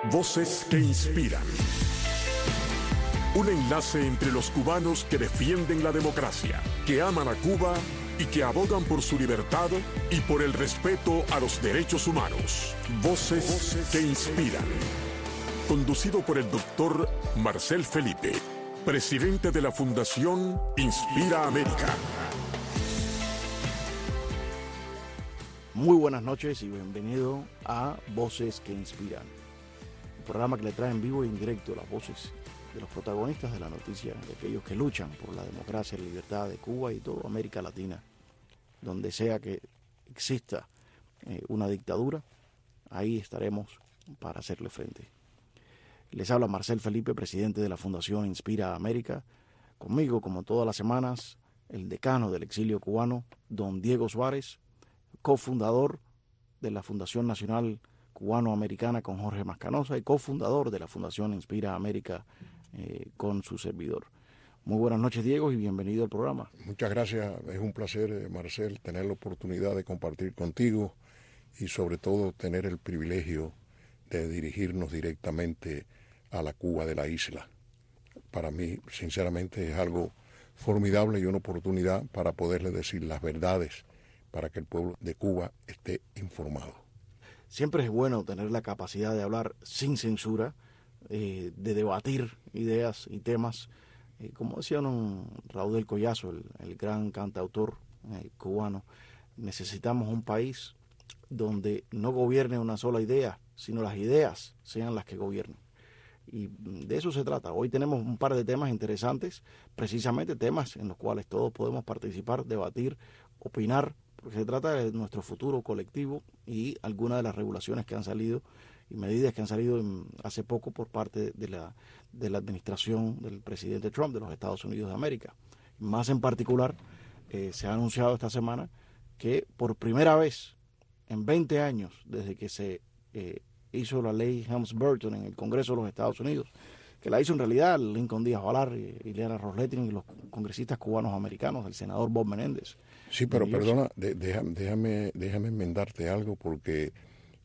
Voces que inspiran. Un enlace entre los cubanos que defienden la democracia, que aman a Cuba y que abogan por su libertad y por el respeto a los derechos humanos. Voces que inspiran. Conducido por el doctor Marcel Felipe, presidente de la Fundación Inspira América. Muy buenas noches y bienvenido a Voces que Inspiran, un programa que le trae en vivo y en directo las voces de los protagonistas de la noticia, de aquellos que luchan por la democracia y la libertad de Cuba y toda América Latina. Donde sea que exista una dictadura, ahí estaremos para hacerle frente. Les habla Marcel Felipe, presidente de la Fundación Inspira América. Conmigo, como todas las semanas, el decano del exilio cubano, don Diego Suárez, cofundador de la Fundación Nacional Cubano-Americana con Jorge Mascanosa y cofundador de la Fundación Inspira América con su servidor. Muy buenas noches, Diego, y bienvenido al programa. Muchas gracias. Es un placer, Marcel, tener la oportunidad de compartir contigo y sobre todo tener el privilegio de dirigirnos directamente a la Cuba de la isla. Para mí, sinceramente, es algo formidable y una oportunidad para poderle decir las verdades para que el pueblo de Cuba esté informado. Siempre es bueno tener la capacidad de hablar sin censura, de debatir ideas y temas. Como decía Raúl del Collazo, el gran cantautor cubano, necesitamos un país donde no gobierne una sola idea, sino las ideas sean las que gobiernen. Y de eso se trata. Hoy tenemos un par de temas interesantes, precisamente temas en los cuales todos podemos participar, debatir, opinar, porque se trata de nuestro futuro colectivo y algunas de las regulaciones que han salido y medidas que han salido hace poco por parte de la administración del presidente Trump de los Estados Unidos de América. Más en particular, se ha anunciado esta semana que por primera vez en 20 años, desde que se hizo la ley Helms-Burton en el Congreso de los Estados Unidos, que la hizo en realidad Lincoln Díaz Balar, Ileana Ros-Lehtinen y los congresistas cubanos americanos, el senador Bob Menéndez. Sí, pero perdona, déjame enmendarte algo, porque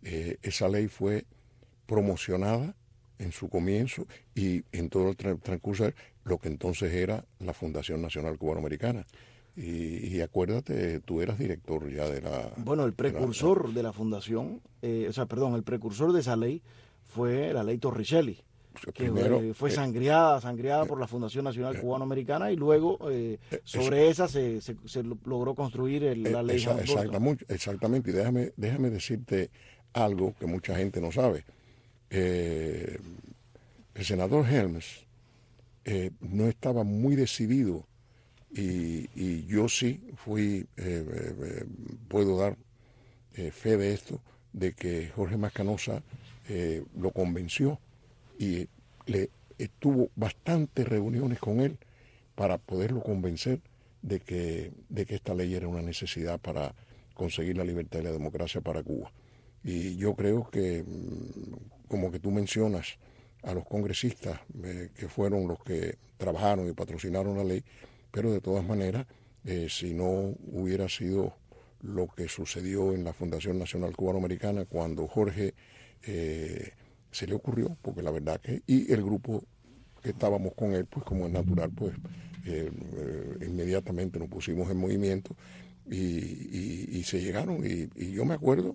esa ley fue promocionada en su comienzo y en todo el transcurso de lo que entonces era la Fundación Nacional Cubano-Americana. Y acuérdate, tú eras director ya de la... Bueno, el precursor de la fundación, el precursor de esa ley fue la ley Torricelli, que primero, fue sangriada por la Fundación Nacional Cubano-Americana, y luego sobre esa se logró construir la ley. Exactamente, y déjame decirte algo que mucha gente no sabe. El senador Helms no estaba muy decidido, y yo sí puedo dar fe de esto, de que Jorge Mascanosa lo convenció y tuvo bastantes reuniones con él para poderlo convencer de que esta ley era una necesidad para conseguir la libertad y la democracia para Cuba. Y yo creo que, como que tú mencionas a los congresistas que fueron los que trabajaron y patrocinaron la ley, pero de todas maneras, si no hubiera sido lo que sucedió en la Fundación Nacional Cubano-Americana cuando Jorge se le ocurrió, porque la verdad que, y el grupo que estábamos con él, pues como es natural, pues inmediatamente nos pusimos en movimiento y se llegaron, y yo me acuerdo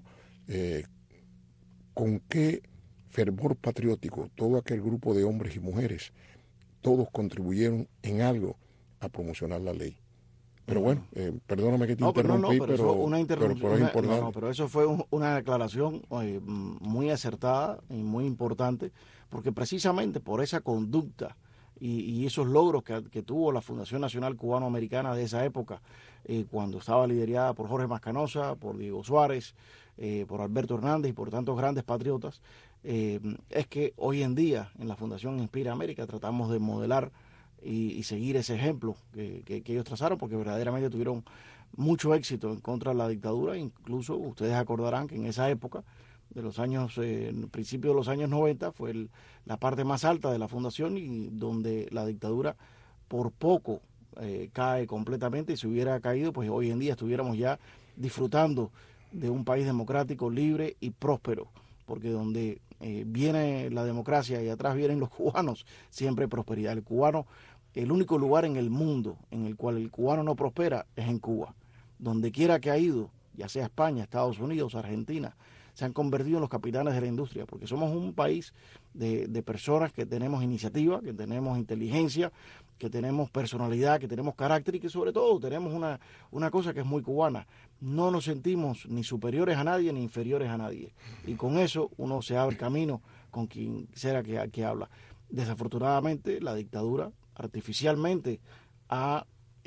con qué fervor patriótico todo aquel grupo de hombres y mujeres, todos contribuyeron en algo a promocionar la ley. Pero bueno, perdóname que te interrumpí, pero es importante. Pero eso fue una declaración muy acertada y muy importante, porque precisamente por esa conducta y esos logros que tuvo la Fundación Nacional Cubano-Americana de esa época, cuando estaba liderada por Jorge Mascanosa, por Diego Suárez, por Alberto Hernández y por tantos grandes patriotas, es que hoy en día en la Fundación Inspira América tratamos de modelar y seguir ese ejemplo que ellos trazaron, porque verdaderamente tuvieron mucho éxito en contra de la dictadura. Incluso ustedes acordarán que en esa época de los años, en principio de los años 90, fue la parte más alta de la fundación, y donde la dictadura por poco cae completamente, y si hubiera caído, pues hoy en día estuviéramos ya disfrutando de un país democrático, libre y próspero, porque donde viene la democracia y atrás vienen los cubanos, siempre hay prosperidad. El cubano, el único lugar en el mundo en el cual el cubano no prospera es en Cuba. Donde quiera que ha ido, ya sea España, Estados Unidos, Argentina, se han convertido en los capitanes de la industria, porque somos un país de personas que tenemos iniciativa, que tenemos inteligencia, que tenemos personalidad, que tenemos carácter y que sobre todo tenemos una cosa que es muy cubana. No nos sentimos ni superiores a nadie ni inferiores a nadie. Y con eso uno se abre camino con quien sea que habla. Desafortunadamente, la dictadura artificialmente ha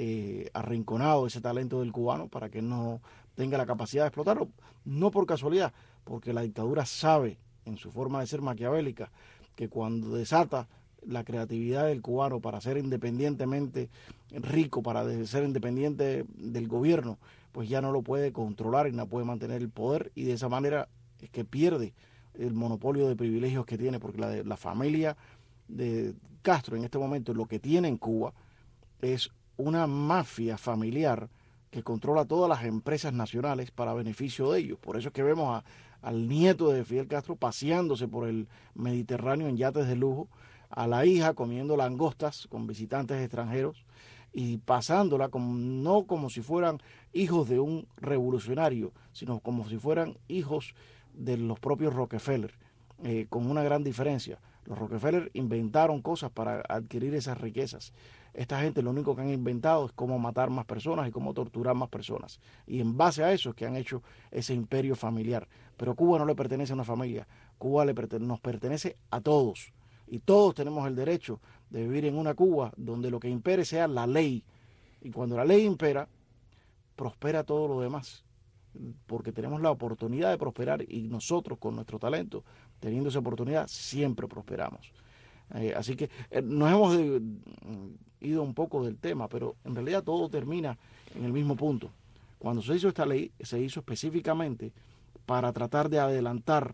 arrinconado ese talento del cubano para que no tenga la capacidad de explotarlo, no por casualidad, porque la dictadura sabe, en su forma de ser maquiavélica, que cuando desata la creatividad del cubano para ser independientemente rico, para ser independiente del gobierno, pues ya no lo puede controlar y no puede mantener el poder, y de esa manera es que pierde el monopolio de privilegios que tiene, porque la familia de Castro en este momento lo que tiene en Cuba es una mafia familiar que controla todas las empresas nacionales para beneficio de ellos. Por eso es que vemos al nieto de Fidel Castro paseándose por el Mediterráneo en yates de lujo, a la hija comiendo langostas con visitantes extranjeros y pasándola no como si fueran hijos de un revolucionario, sino como si fueran hijos de los propios Rockefeller, con una gran diferencia. Los Rockefeller inventaron cosas para adquirir esas riquezas. Esta gente lo único que han inventado es cómo matar más personas y cómo torturar más personas. Y en base a eso es que han hecho ese imperio familiar. Pero Cuba no le pertenece a una familia. Cuba nos pertenece a todos. Y todos tenemos el derecho de vivir en una Cuba donde lo que impere sea la ley. Y cuando la ley impera, prospera todo lo demás. Porque tenemos la oportunidad de prosperar y nosotros con nuestro talento, teniendo esa oportunidad, siempre prosperamos. Así que nos hemos ido un poco del tema, pero en realidad todo termina en el mismo punto. Cuando se hizo esta ley, se hizo específicamente para tratar de adelantar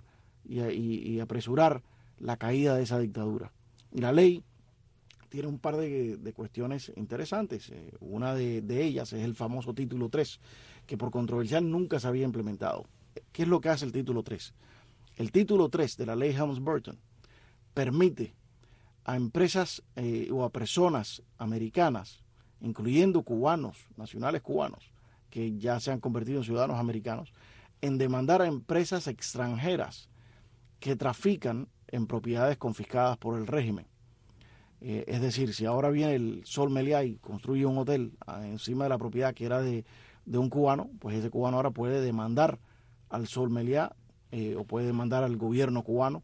y apresurar la caída de esa dictadura. Y la ley tiene un par de cuestiones interesantes. Una de ellas es el famoso título 3, que por controversial nunca se había implementado. ¿Qué es lo que hace el título 3? El título 3 de la ley Helms-Burton permite a empresas o a personas americanas, incluyendo cubanos, nacionales cubanos, que ya se han convertido en ciudadanos americanos, en demandar a empresas extranjeras que trafican en propiedades confiscadas por el régimen. Es decir, si ahora viene el Sol Meliá y construye un hotel encima de la propiedad que era de un cubano, pues ese cubano ahora puede demandar al Sol Meliá o puede demandar al gobierno cubano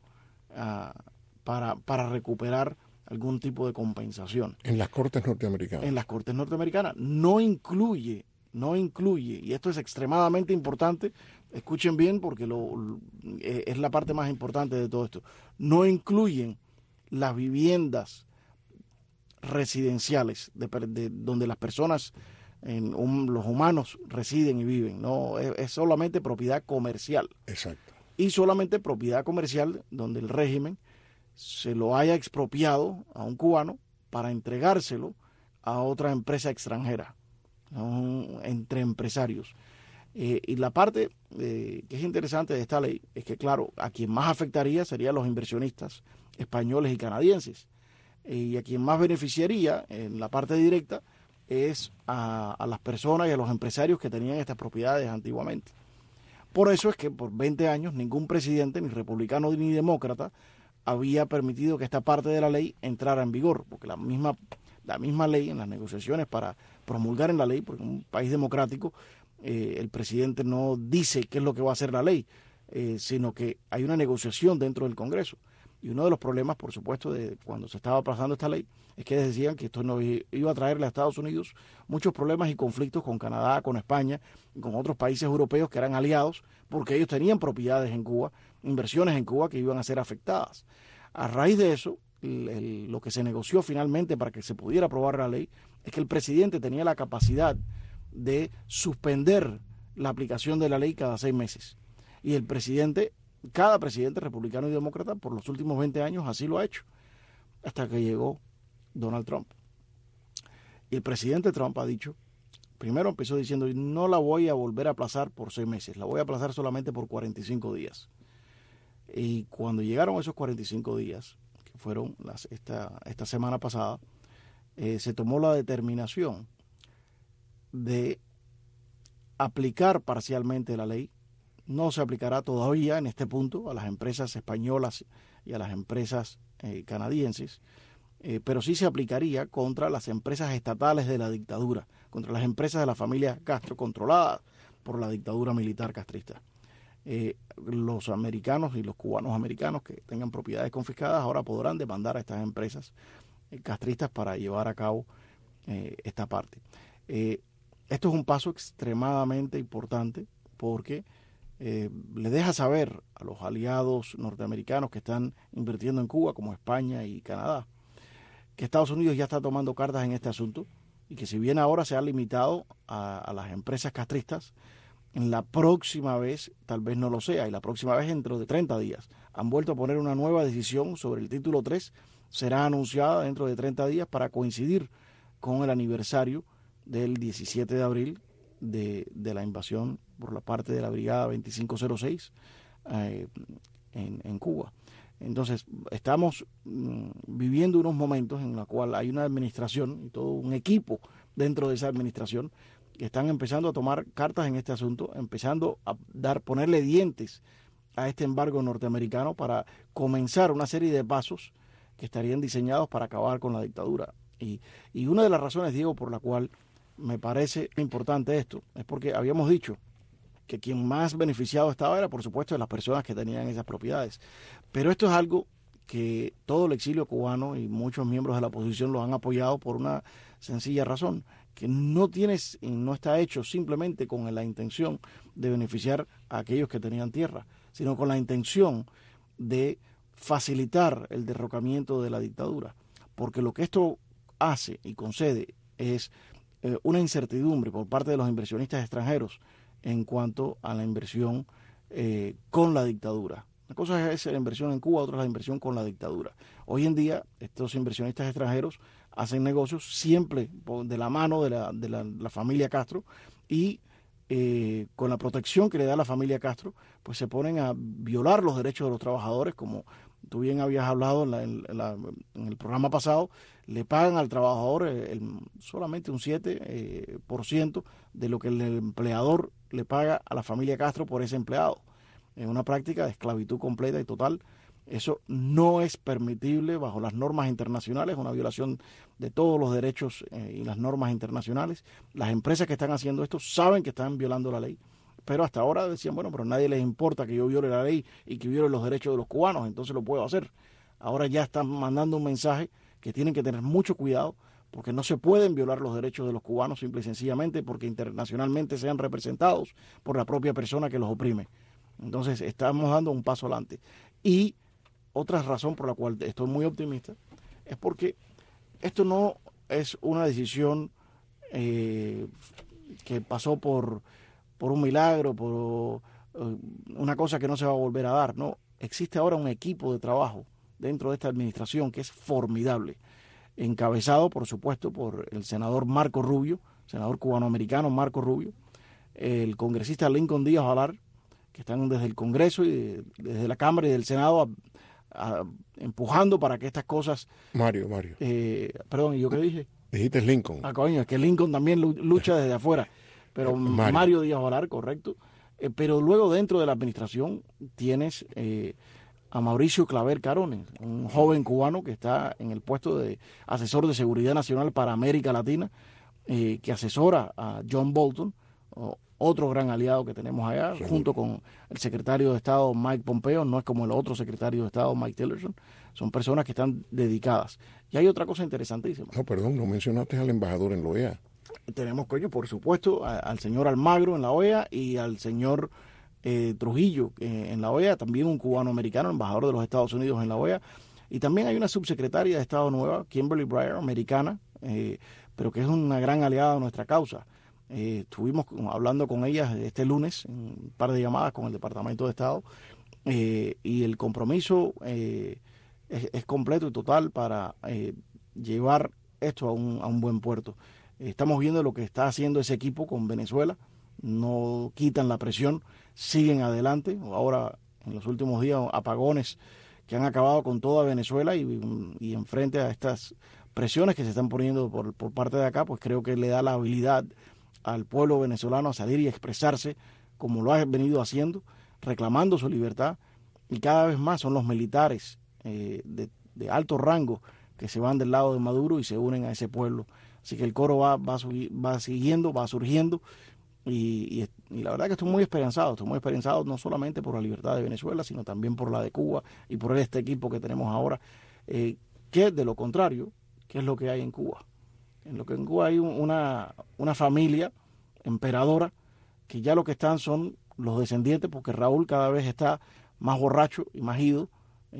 para recuperar algún tipo de compensación. En las Cortes norteamericanas. En las Cortes norteamericanas. No incluye, y esto es extremadamente importante, escuchen bien porque es la parte más importante de todo esto, no incluyen las viviendas residenciales de donde las personas, los humanos residen y viven, no es solamente propiedad comercial. Exacto. Y solamente propiedad comercial donde el régimen se lo haya expropiado a un cubano para entregárselo a otra empresa extranjera, entre empresarios. Y la parte que es interesante de esta ley es que, claro, a quien más afectaría serían los inversionistas españoles y canadienses. Y a quien más beneficiaría en la parte directa es a las personas y a los empresarios que tenían estas propiedades antiguamente. Por eso es que por 20 años ningún presidente, ni republicano ni demócrata, había permitido que esta parte de la ley entrara en vigor, porque la misma ley, en las negociaciones para promulgar en la ley, porque en un país democrático el presidente no dice qué es lo que va a hacer la ley, sino que hay una negociación dentro del Congreso. Y uno de los problemas, por supuesto, de cuando se estaba pasando esta ley, es que decían que esto no iba a traerle a Estados Unidos muchos problemas y conflictos con Canadá, con España y con otros países europeos que eran aliados, porque ellos tenían propiedades en Cuba, inversiones en Cuba que iban a ser afectadas. A raíz de eso, lo que se negoció finalmente para que se pudiera aprobar la ley es que el presidente tenía la capacidad de suspender la aplicación de la ley cada 6 meses. Y cada presidente republicano y demócrata por los últimos 20 años así lo ha hecho, hasta que llegó Donald Trump. Y el presidente Trump ha dicho, primero empezó diciendo, no la voy a volver a aplazar por 6 meses, la voy a aplazar solamente por 45 días. Y cuando llegaron esos 45 días, que fueron esta semana pasada, se tomó la determinación de aplicar parcialmente la ley. No se aplicará todavía en este punto a las empresas españolas y a las empresas canadienses, pero sí se aplicaría contra las empresas estatales de la dictadura, contra las empresas de la familia Castro controladas por la dictadura militar castrista. Los americanos y los cubanos americanos que tengan propiedades confiscadas ahora podrán demandar a estas empresas castristas para llevar a cabo esta parte. Esto es un paso extremadamente importante porque le deja saber a los aliados norteamericanos que están invirtiendo en Cuba, como España y Canadá, que Estados Unidos ya está tomando cartas en este asunto y que si bien ahora se ha limitado a las empresas castristas, en la próxima vez tal vez no lo sea, y la próxima vez dentro de 30 días. Han vuelto a poner una nueva decisión sobre el título 3, será anunciada dentro de 30 días para coincidir con el aniversario del 17 de abril de la invasión por la parte de la Brigada 2506 en Cuba. Entonces, estamos viviendo unos momentos en los cuales hay una administración y todo un equipo dentro de esa administración que están empezando a tomar cartas en este asunto, empezando a ponerle dientes a este embargo norteamericano para comenzar una serie de pasos que estarían diseñados para acabar con la dictadura. Y una de las razones, Diego, por la cual me parece importante esto, es porque habíamos dicho que quien más beneficiado estaba era, por supuesto, de las personas que tenían esas propiedades. Pero esto es algo que todo el exilio cubano y muchos miembros de la oposición lo han apoyado por una sencilla razón, que no está hecho simplemente con la intención de beneficiar a aquellos que tenían tierra, sino con la intención de facilitar el derrocamiento de la dictadura. Porque lo que esto hace y concede es una incertidumbre por parte de los inversionistas extranjeros en cuanto a la inversión con la dictadura. Una cosa es la inversión en Cuba, otra es la inversión con la dictadura. Hoy en día, estos inversionistas extranjeros hacen negocios siempre de la mano de la familia Castro y con la protección que le da la familia Castro, pues se ponen a violar los derechos de los trabajadores, como tú bien habías hablado en el programa pasado. Le pagan al trabajador solamente un 7% de lo que el empleador le paga a la familia Castro por ese empleado. Es una práctica de esclavitud completa y total. Eso no es permitible bajo las normas internacionales, una violación de todos los derechos y las normas internacionales. Las empresas que están haciendo esto saben que están violando la ley, pero hasta ahora decían, bueno, pero a nadie les importa que yo viole la ley y que viole los derechos de los cubanos, entonces lo puedo hacer. Ahora ya están mandando un mensaje que tienen que tener mucho cuidado porque no se pueden violar los derechos de los cubanos simple y sencillamente porque internacionalmente sean representados por la propia persona que los oprime. Entonces estamos dando un paso adelante. Y otra razón por la cual estoy muy optimista es porque esto no es una decisión que pasó por un milagro, por una cosa que no se va a volver a dar. No, existe ahora un equipo de trabajo dentro de esta administración que es formidable, encabezado, por supuesto, por el senador Marco Rubio, senador cubanoamericano Marco Rubio, el congresista Lincoln Díaz Valar, que están desde el Congreso y desde la Cámara y del Senado empujando para que estas cosas... Mario. Perdón, ¿y yo qué dije? Dijiste Lincoln. Coño, es que Lincoln también lucha desde afuera, pero Mario Díaz Valar, correcto. Pero luego dentro de la administración tienes a Mauricio Claver Carones, un joven cubano que está en el puesto de asesor de seguridad nacional para América Latina, que asesora a John Bolton, otro gran aliado que tenemos allá, sí, junto con el secretario de Estado Mike Pompeo. No es como el otro secretario de Estado Mike Tillerson, son personas que están dedicadas. Y hay otra cosa interesantísima. No, perdón, no mencionaste al embajador en la OEA. Tenemos, por supuesto, al señor Almagro en la OEA y al señor Trujillo en la OEA, también un cubano-americano, embajador de los Estados Unidos en la OEA. Y también hay una subsecretaria de Estado nueva, Kimberly Breyer, americana, pero que es una gran aliada de nuestra causa. Estuvimos hablando con ella este lunes, un par de llamadas con el Departamento de Estado, y el compromiso es completo y total para llevar esto a un buen puerto. Estamos viendo lo que está haciendo ese equipo con Venezuela, no quitan la presión, siguen adelante. Ahora en los últimos días, apagones que han acabado con toda Venezuela y enfrente a estas presiones que se están poniendo por parte de acá, pues creo que le da la habilidad al pueblo venezolano a salir y expresarse como lo ha venido haciendo, reclamando su libertad, y cada vez más son los militares de alto rango que se van del lado de Maduro y se unen a ese pueblo. Así que el coro va siguiendo, va surgiendo, y la verdad que estoy muy esperanzado no solamente por la libertad de Venezuela, sino también por la de Cuba y por este equipo que tenemos ahora, que de lo contrario, ¿qué es lo que hay en Cuba? En Cuba hay una familia emperadora que ya lo que están son los descendientes, porque Raúl cada vez está más borracho y más ido.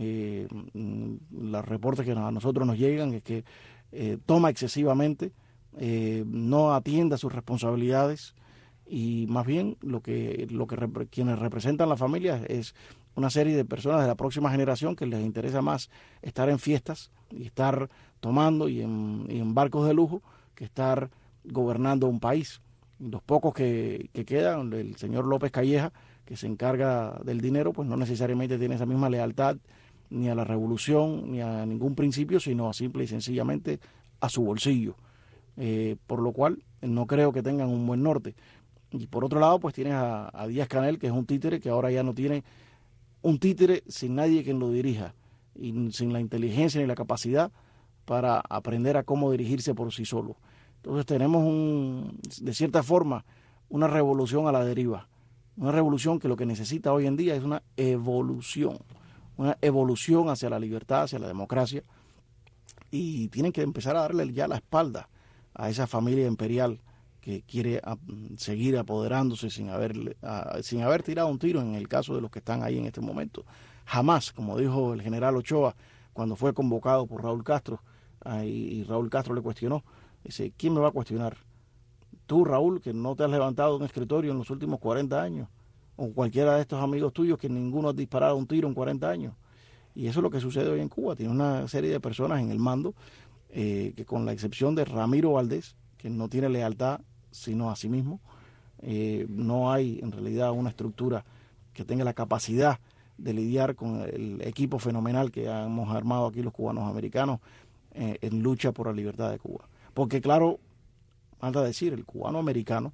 Los reportes que a nosotros nos llegan es que toma excesivamente, no atiende a sus responsabilidades, y más bien quienes representan la familia es una serie de personas de la próxima generación que les interesa más estar en fiestas y estar tomando y en barcos de lujo que estar gobernando un país. Los pocos que quedan, el señor López Calleja, que se encarga del dinero, pues no necesariamente tiene esa misma lealtad ni a la revolución ni a ningún principio, sino simple y sencillamente a su bolsillo, por lo cual no creo que tengan un buen norte. Y por otro lado, pues tienes a Díaz-Canel, que es un títere que ahora ya no tiene un títere sin nadie quien lo dirija y sin la inteligencia ni la capacidad para aprender a cómo dirigirse por sí solo. Entonces tenemos de cierta forma una revolución a la deriva, una revolución que lo que necesita hoy en día es una evolución hacia la libertad, hacia la democracia, y tienen que empezar a darle ya la espalda a esa familia imperial que quiere seguir apoderándose sin haber tirado un tiro en el caso de los que están ahí en este momento. Jamás, como dijo el general Ochoa cuando fue convocado por Raúl Castro, y Raúl Castro le cuestionó, dice, ¿quién me va a cuestionar? Tú, Raúl, que no te has levantado de un escritorio en los últimos 40 años, o cualquiera de estos amigos tuyos que ninguno ha disparado un tiro en 40 años. Y eso es lo que sucede hoy en Cuba. Tiene una serie de personas en el mando que, con la excepción de Ramiro Valdés, que no tiene lealtad sino a sí mismo, no hay en realidad una estructura que tenga la capacidad de lidiar con el equipo fenomenal que hemos armado aquí los cubanos americanos en lucha por la libertad de Cuba. Porque claro, falta decir, el cubano americano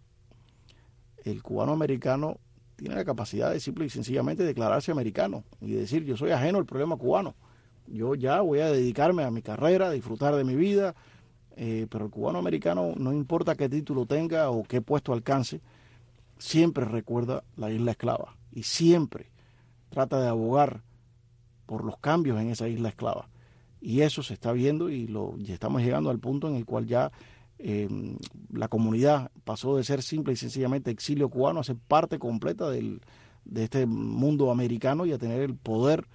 tiene la capacidad de simple y sencillamente declararse americano y decir, yo soy ajeno al problema cubano, yo ya voy a dedicarme a mi carrera, a disfrutar de mi vida, pero el cubano americano, no importa qué título tenga o qué puesto alcance, siempre recuerda la isla esclava y siempre trata de abogar por los cambios en esa isla esclava. Y eso se está viendo y ya estamos llegando al punto en el cual ya la comunidad pasó de ser simple y sencillamente exilio cubano a ser parte completa de este mundo americano y a tener el poder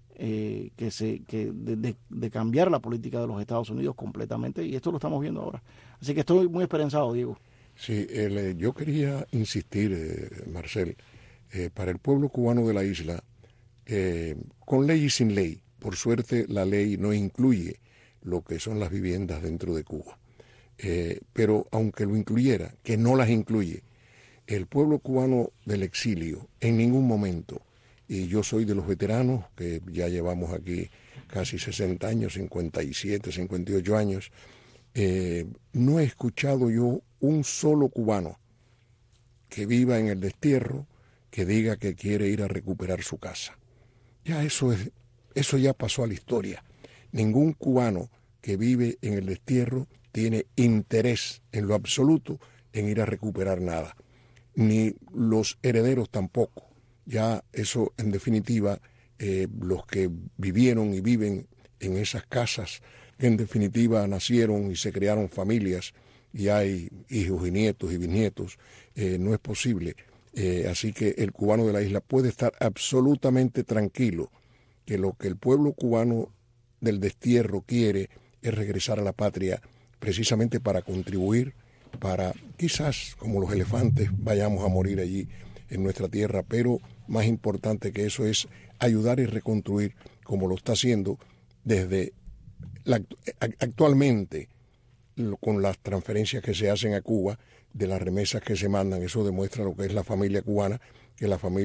de cambiar la política de los Estados Unidos completamente, y esto lo estamos viendo ahora. Así que estoy muy esperanzado, Diego. Sí, yo quería insistir, Marcel, para el pueblo cubano de la isla, con ley y sin ley, por suerte la ley no incluye lo que son las viviendas dentro de Cuba. Pero aunque lo incluyera, que no las incluye, el pueblo cubano del exilio en ningún momento, y yo soy de los veteranos, que ya llevamos aquí casi 60 años, 57, 58 años, no he escuchado yo un solo cubano que viva en el destierro que diga que quiere ir a recuperar su casa. Ya eso ya pasó a la historia. Ningún cubano que vive en el destierro tiene interés en lo absoluto en ir a recuperar nada, ni los herederos tampoco. Ya eso, en definitiva, los que vivieron y viven en esas casas, que en definitiva nacieron y se crearon familias, y hay hijos y nietos y bisnietos, no es posible. Así que el cubano de la isla puede estar absolutamente tranquilo que lo que el pueblo cubano del destierro quiere es regresar a la patria, precisamente para contribuir, para quizás, como los elefantes, vayamos a morir allí en nuestra tierra, pero más importante que eso es ayudar y reconstruir, como lo está haciendo desde actualmente, con las transferencias que se hacen a Cuba, de las remesas que se mandan. Eso demuestra lo que es la familia cubana, que la familia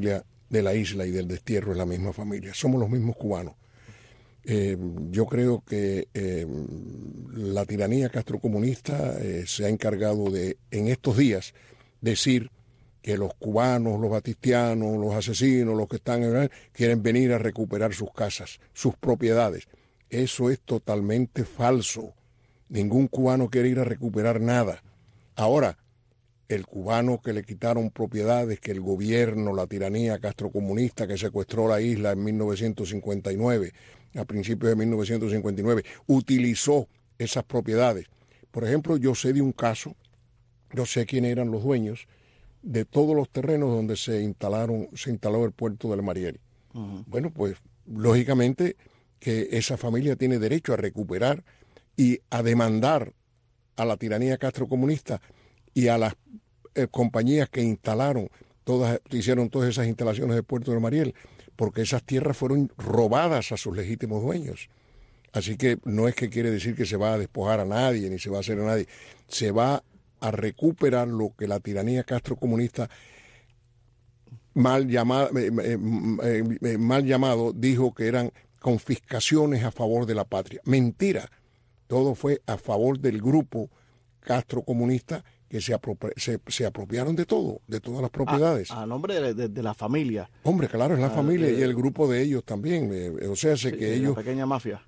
de la isla y del destierro es la misma familia, somos los mismos cubanos. Yo creo que la tiranía castrocomunista se ha encargado de, en estos días, decir que los cubanos, los batistianos, los asesinos, los que están en quieren venir a recuperar sus casas, sus propiedades. Eso es totalmente falso. Ningún cubano quiere ir a recuperar nada. Ahora, el cubano que le quitaron propiedades, que el gobierno, la tiranía castrocomunista que secuestró la isla en 1959, a principios de 1959, utilizó esas propiedades. Por ejemplo, yo sé de un caso, yo sé quiénes eran los dueños de todos los terrenos donde se instaló el puerto del Mariel. Uh-huh. Bueno, pues lógicamente que esa familia tiene derecho a recuperar y a demandar a la tiranía castrocomunista y a las compañías que hicieron todas esas instalaciones del puerto del Mariel, porque esas tierras fueron robadas a sus legítimos dueños. Así que no es que quiere decir que se va a despojar a nadie, ni se va a hacer a nadie. Se va a recuperar lo que la tiranía castrocomunista mal llamado dijo que eran confiscaciones a favor de la patria. Mentira. Todo fue a favor del grupo castrocomunista que se apropiaron de todo, de todas las propiedades. A nombre de la familia. Hombre, claro, es la familia y el grupo de ellos también. O sea, sé que ellos... La pequeña mafia.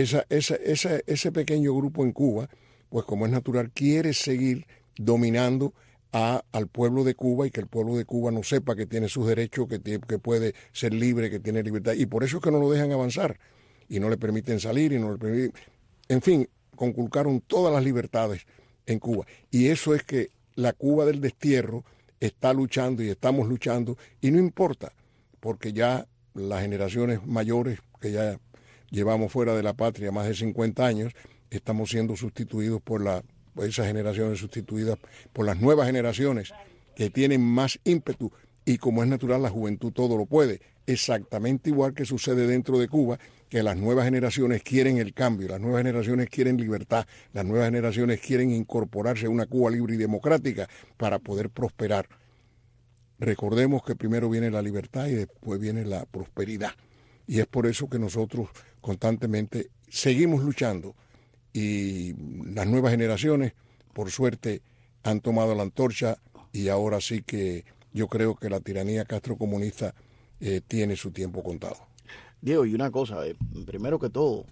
Ese pequeño grupo en Cuba, pues como es natural, quiere seguir dominando al pueblo de Cuba y que el pueblo de Cuba no sepa que tiene sus derechos, que puede ser libre, que tiene libertad. Y por eso es que no lo dejan avanzar y no le permiten salir y no le permiten... En fin, conculcaron todas las libertades en Cuba. Y eso es que la Cuba del destierro está luchando y estamos luchando y no importa, porque ya las generaciones mayores que ya llevamos fuera de la patria más de 50 años, estamos siendo sustituidos por esas generaciones sustituidas por las nuevas generaciones que tienen más ímpetu y como es natural la juventud todo lo puede, exactamente igual que sucede dentro de Cuba, que las nuevas generaciones quieren el cambio, las nuevas generaciones quieren libertad, las nuevas generaciones quieren incorporarse a una Cuba libre y democrática para poder prosperar. Recordemos que primero viene la libertad y después viene la prosperidad. Y es por eso que nosotros constantemente seguimos luchando y las nuevas generaciones, por suerte, han tomado la antorcha y ahora sí que yo creo que la tiranía castrocomunista tiene su tiempo contado. Diego, y una cosa, primero que todo,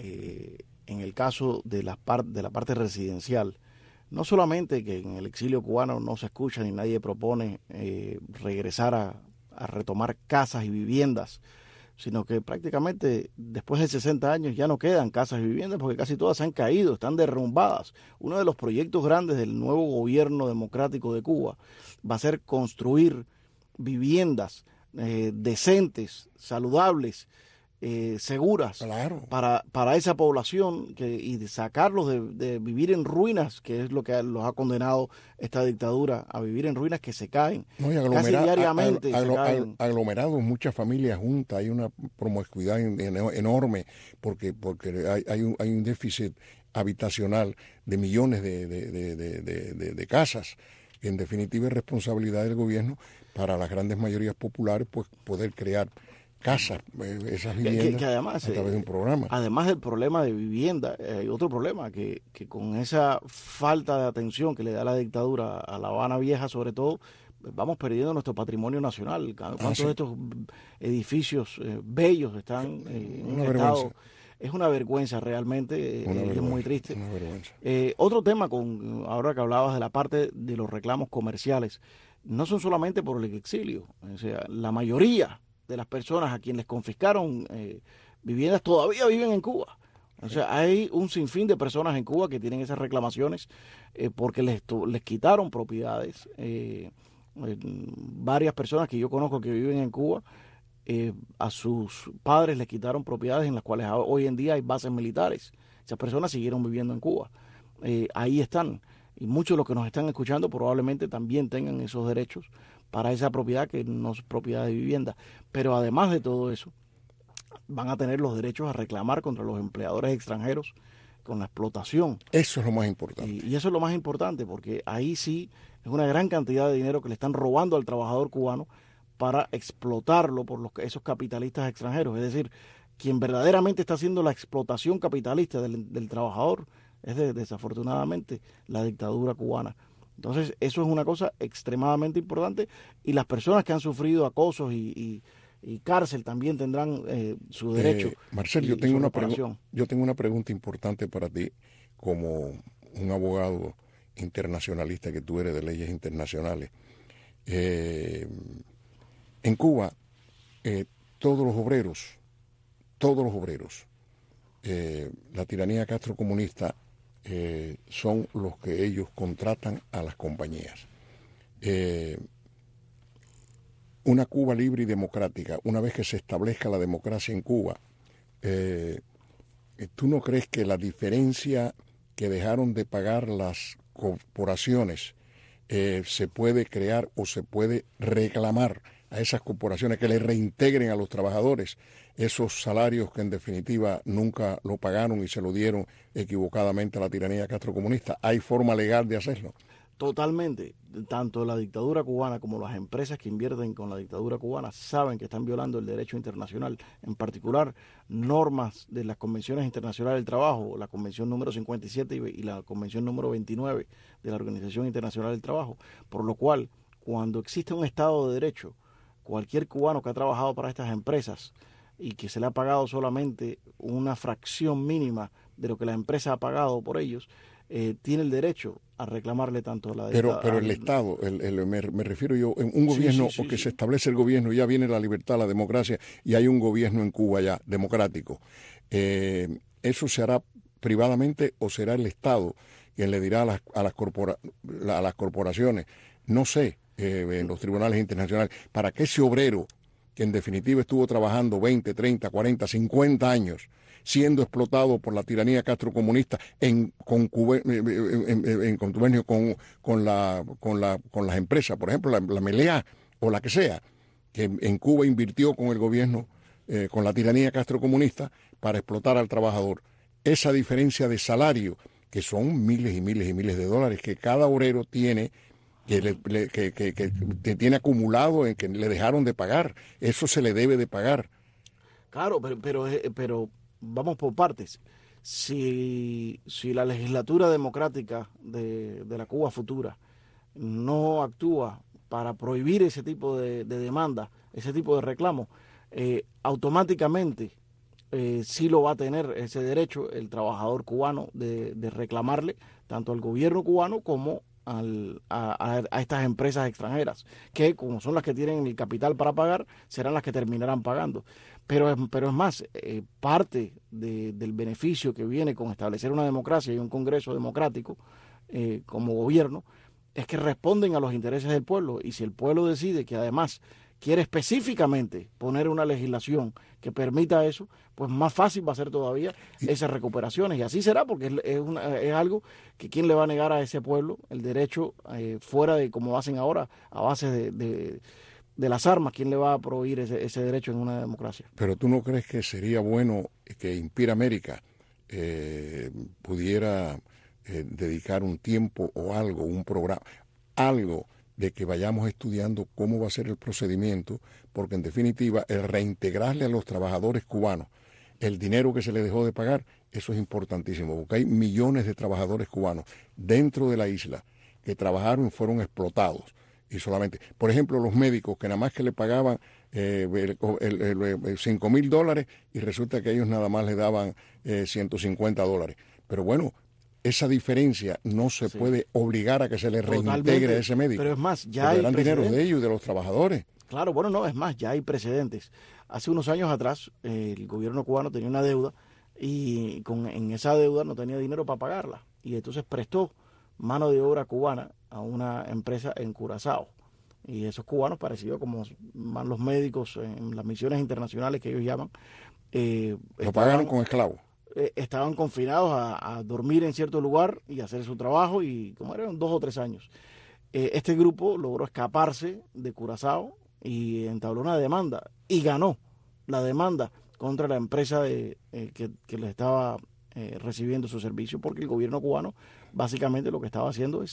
en el caso de la parte residencial, no solamente que en el exilio cubano no se escucha ni nadie propone regresar a retomar casas y viviendas, sino que prácticamente después de 60 años ya no quedan casas y viviendas porque casi todas se han caído, están derrumbadas. Uno de los proyectos grandes del nuevo gobierno democrático de Cuba va a ser construir viviendas decentes, saludables, seguras, claro, para esa población y de sacarlos de vivir en ruinas, que es lo que los ha condenado esta dictadura, a vivir en ruinas que se caen casi diariamente. Aglomerados, muchas familias juntas, hay una promiscuidad enorme porque hay un déficit habitacional de millones de casas. En definitiva es responsabilidad del gobierno para las grandes mayorías populares pues poder crear casas, esas viviendas que además, a través de un programa. Además del problema de vivienda, hay otro problema que con esa falta de atención que le da la dictadura a La Habana Vieja sobre todo, vamos perdiendo nuestro patrimonio nacional. ¿Cuántos de estos edificios bellos están en un estado? Es una vergüenza realmente, es muy triste. Una vergüenza. Otro tema, ahora que hablabas de la parte de los reclamos comerciales, no son solamente por el exilio, o sea, la mayoría de las personas a quienes les confiscaron viviendas todavía viven en Cuba. O sea, hay un sinfín de personas en Cuba que tienen esas reclamaciones porque les quitaron propiedades. Varias personas que yo conozco que viven en Cuba, a sus padres les quitaron propiedades en las cuales hoy en día hay bases militares. Esas personas siguieron viviendo en Cuba. Ahí están. Y muchos de los que nos están escuchando probablemente también tengan esos derechos para esa propiedad que no es propiedad de vivienda. Pero además de todo eso, van a tener los derechos a reclamar contra los empleadores extranjeros con la explotación. Eso es lo más importante. Y eso es lo más importante porque ahí sí es una gran cantidad de dinero que le están robando al trabajador cubano para explotarlo por esos capitalistas extranjeros. Es decir, quien verdaderamente está haciendo la explotación capitalista del trabajador es desafortunadamente la dictadura cubana. Entonces, eso es una cosa extremadamente importante, y las personas que han sufrido acosos y cárcel también tendrán su derecho. Marcel, yo tengo una pregunta importante para ti, como un abogado internacionalista que tú eres de leyes internacionales. En Cuba, todos los obreros, la tiranía castrocomunista son los que ellos contratan a las compañías. Una Cuba libre y democrática, una vez que se establezca la democracia en Cuba, ¿tú no crees que la diferencia que dejaron de pagar las corporaciones se puede crear o se puede reclamar a esas corporaciones que le reintegren a los trabajadores esos salarios que en definitiva nunca lo pagaron y se lo dieron equivocadamente a la tiranía castrocomunista? ¿Hay forma legal de hacerlo? Totalmente. Tanto la dictadura cubana como las empresas que invierten con la dictadura cubana saben que están violando el derecho internacional, en particular normas de las convenciones internacionales del trabajo, la convención número 57 y la convención número 29 de la Organización Internacional del Trabajo, por lo cual, cuando existe un Estado de Derecho, cualquier cubano que ha trabajado para estas empresas y que se le ha pagado solamente una fracción mínima de lo que la empresa ha pagado por ellos, tiene el derecho a reclamarle tanto a la Pero el Estado, me refiero yo, en un gobierno, porque se establece el gobierno, ya viene la libertad, la democracia, y hay un gobierno en Cuba ya, democrático. ¿Eso se hará privadamente o será el Estado quien le dirá a las corporaciones, no sé, en los tribunales internacionales, para que ese obrero, que en definitiva estuvo trabajando 20, 30, 40, 50 años, siendo explotado por la tiranía castrocomunista en contubernio con las empresas, por ejemplo, la Meliá o la que sea, que en Cuba invirtió con el gobierno, con la tiranía castrocomunista, para explotar al trabajador? Esa diferencia de salario, que son miles y miles y miles de dólares que cada obrero tiene, que tiene acumulado, en que le dejaron de pagar, eso se le debe de pagar. Claro, pero vamos por partes. Si la legislatura democrática de la Cuba futura no actúa para prohibir ese tipo de demanda, ese tipo de reclamo, automáticamente sí lo va a tener ese derecho el trabajador cubano de reclamarle tanto al gobierno cubano como a estas empresas extranjeras, que como son las que tienen el capital para pagar, serán las que terminarán pagando. Pero es más, parte del beneficio que viene con establecer una democracia y un Congreso democrático como gobierno, es que responden a los intereses del pueblo, y si el pueblo decide que además quiere específicamente poner una legislación que permita eso, pues más fácil va a ser todavía esas recuperaciones, y así será, porque es algo que quién le va a negar a ese pueblo el derecho, fuera de como hacen ahora, a base de las armas, quién le va a prohibir ese derecho en una democracia. Pero ¿tú no crees que sería bueno que Impira América pudiera dedicar un tiempo o algo, un programa, algo de que vayamos estudiando cómo va a ser el procedimiento, porque en definitiva el reintegrarle a los trabajadores cubanos el dinero que se les dejó de pagar, eso es importantísimo, porque hay millones de trabajadores cubanos dentro de la isla que trabajaron y fueron explotados, y solamente, por ejemplo, los médicos que nada más que le pagaban $5,000 y resulta que ellos nada más le daban $150, pero bueno, esa diferencia no se puede obligar a que se le reintegre a ese médico. Pero es más, ya hay eran dineros de ellos y de los trabajadores. Claro, bueno, no, es más, ya hay precedentes. Hace unos años atrás, el gobierno cubano tenía una deuda y en esa deuda no tenía dinero para pagarla. Y entonces prestó mano de obra cubana a una empresa en Curazao. Y esos cubanos, parecidos como van los médicos en las misiones internacionales que ellos llaman, lo pagaron con esclavos. Estaban confinados a dormir en cierto lugar y hacer su trabajo, y como eran 2 o 3 años. Este grupo logró escaparse de Curazao y entabló una demanda y ganó la demanda contra la empresa que les estaba recibiendo su servicio, porque el gobierno cubano básicamente lo que estaba haciendo es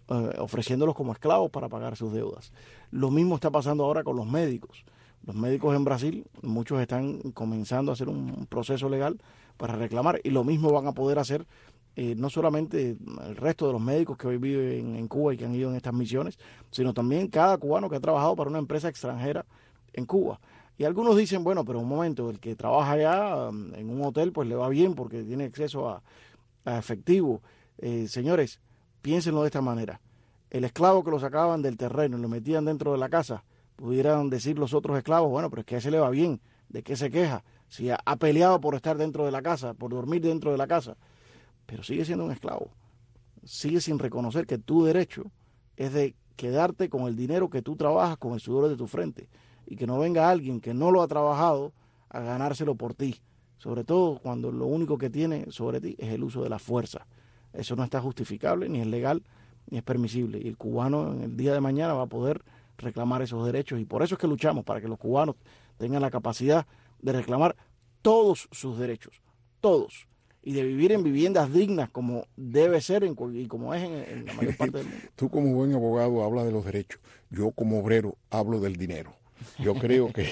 ofreciéndolos como esclavos para pagar sus deudas. Lo mismo está pasando ahora con los médicos. Los médicos en Brasil, muchos están comenzando a hacer un proceso legal para reclamar, y lo mismo van a poder hacer no solamente el resto de los médicos que hoy viven en Cuba y que han ido en estas misiones, sino también cada cubano que ha trabajado para una empresa extranjera en Cuba. Y algunos dicen, bueno, pero un momento, el que trabaja allá en un hotel pues le va bien porque tiene acceso a efectivo. Señores, piénsenlo de esta manera. El esclavo que lo sacaban del terreno y lo metían dentro de la casa, pudieran decir los otros esclavos, bueno, pero es que a ese le va bien, ¿de qué se queja? Si ha peleado por estar dentro de la casa, por dormir dentro de la casa, pero sigue siendo un esclavo. Sigue sin reconocer que tu derecho es de quedarte con el dinero que tú trabajas con el sudor de tu frente, y que no venga alguien que no lo ha trabajado a ganárselo por ti, sobre todo cuando lo único que tiene sobre ti es el uso de la fuerza. Eso no está justificable, ni es legal, ni es permisible, y el cubano en el día de mañana va a poder reclamar esos derechos, y por eso es que luchamos, para que los cubanos tengan la capacidad de reclamar todos sus derechos, todos, y de vivir en viviendas dignas como debe ser y como es en la mayor parte del mundo. Tú como buen abogado hablas de los derechos, yo como obrero hablo del dinero. Yo creo que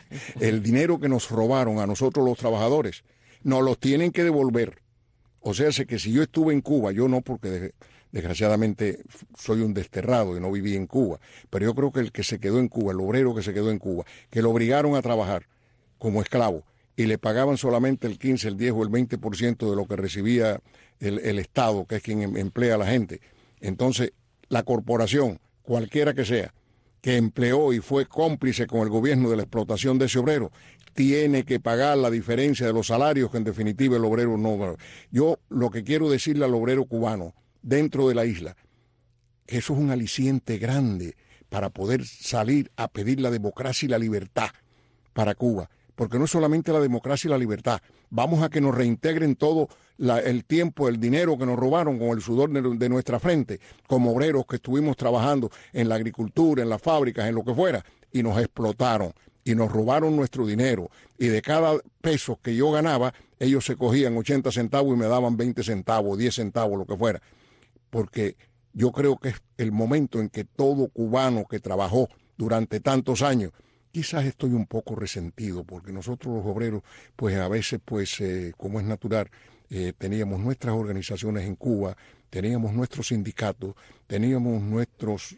el dinero que nos robaron a nosotros los trabajadores nos los tienen que devolver. O sea, que si yo estuve en Cuba, yo no, porque desgraciadamente soy un desterrado y no viví en Cuba, pero yo creo que el que se quedó en Cuba, el obrero que se quedó en Cuba, que lo obligaron a trabajar como esclavo y le pagaban solamente el 15, el 10 o el 20% de lo que recibía el Estado, que es quien emplea a la gente. Entonces, la corporación, cualquiera que sea, que empleó y fue cómplice con el gobierno de la explotación de ese obrero, tiene que pagar la diferencia de los salarios que en definitiva el obrero no. Yo lo que quiero decirle al obrero cubano dentro de la isla, que eso es un aliciente grande para poder salir a pedir la democracia y la libertad para Cuba, porque no es solamente la democracia y la libertad, vamos a que nos reintegren todo el tiempo, el dinero que nos robaron con el sudor de nuestra frente, como obreros que estuvimos trabajando en la agricultura, en las fábricas, en lo que fuera, y nos explotaron, y nos robaron nuestro dinero, y de cada peso que yo ganaba, ellos se cogían 80 centavos y me daban 20 centavos, 10 centavos, lo que fuera, porque yo creo que es el momento en que todo cubano que trabajó durante tantos años, quizás estoy un poco resentido, porque nosotros los obreros, pues a veces, pues como es natural, teníamos nuestras organizaciones en Cuba, teníamos nuestros sindicatos, teníamos nuestros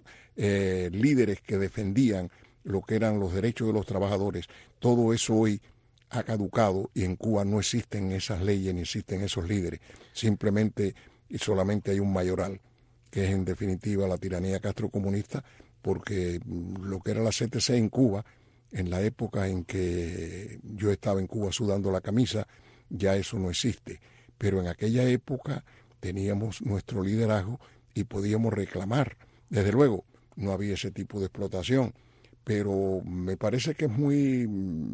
líderes que defendían lo que eran los derechos de los trabajadores. Todo eso hoy ha caducado y en Cuba no existen esas leyes ni existen esos líderes. Simplemente y solamente hay un mayoral, que es en definitiva la tiranía castrocomunista, porque lo que era la CTC en Cuba, en la época en que yo estaba en Cuba sudando la camisa, ya eso no existe. Pero en aquella época teníamos nuestro liderazgo y podíamos reclamar. Desde luego, no había ese tipo de explotación, pero me parece que es muy,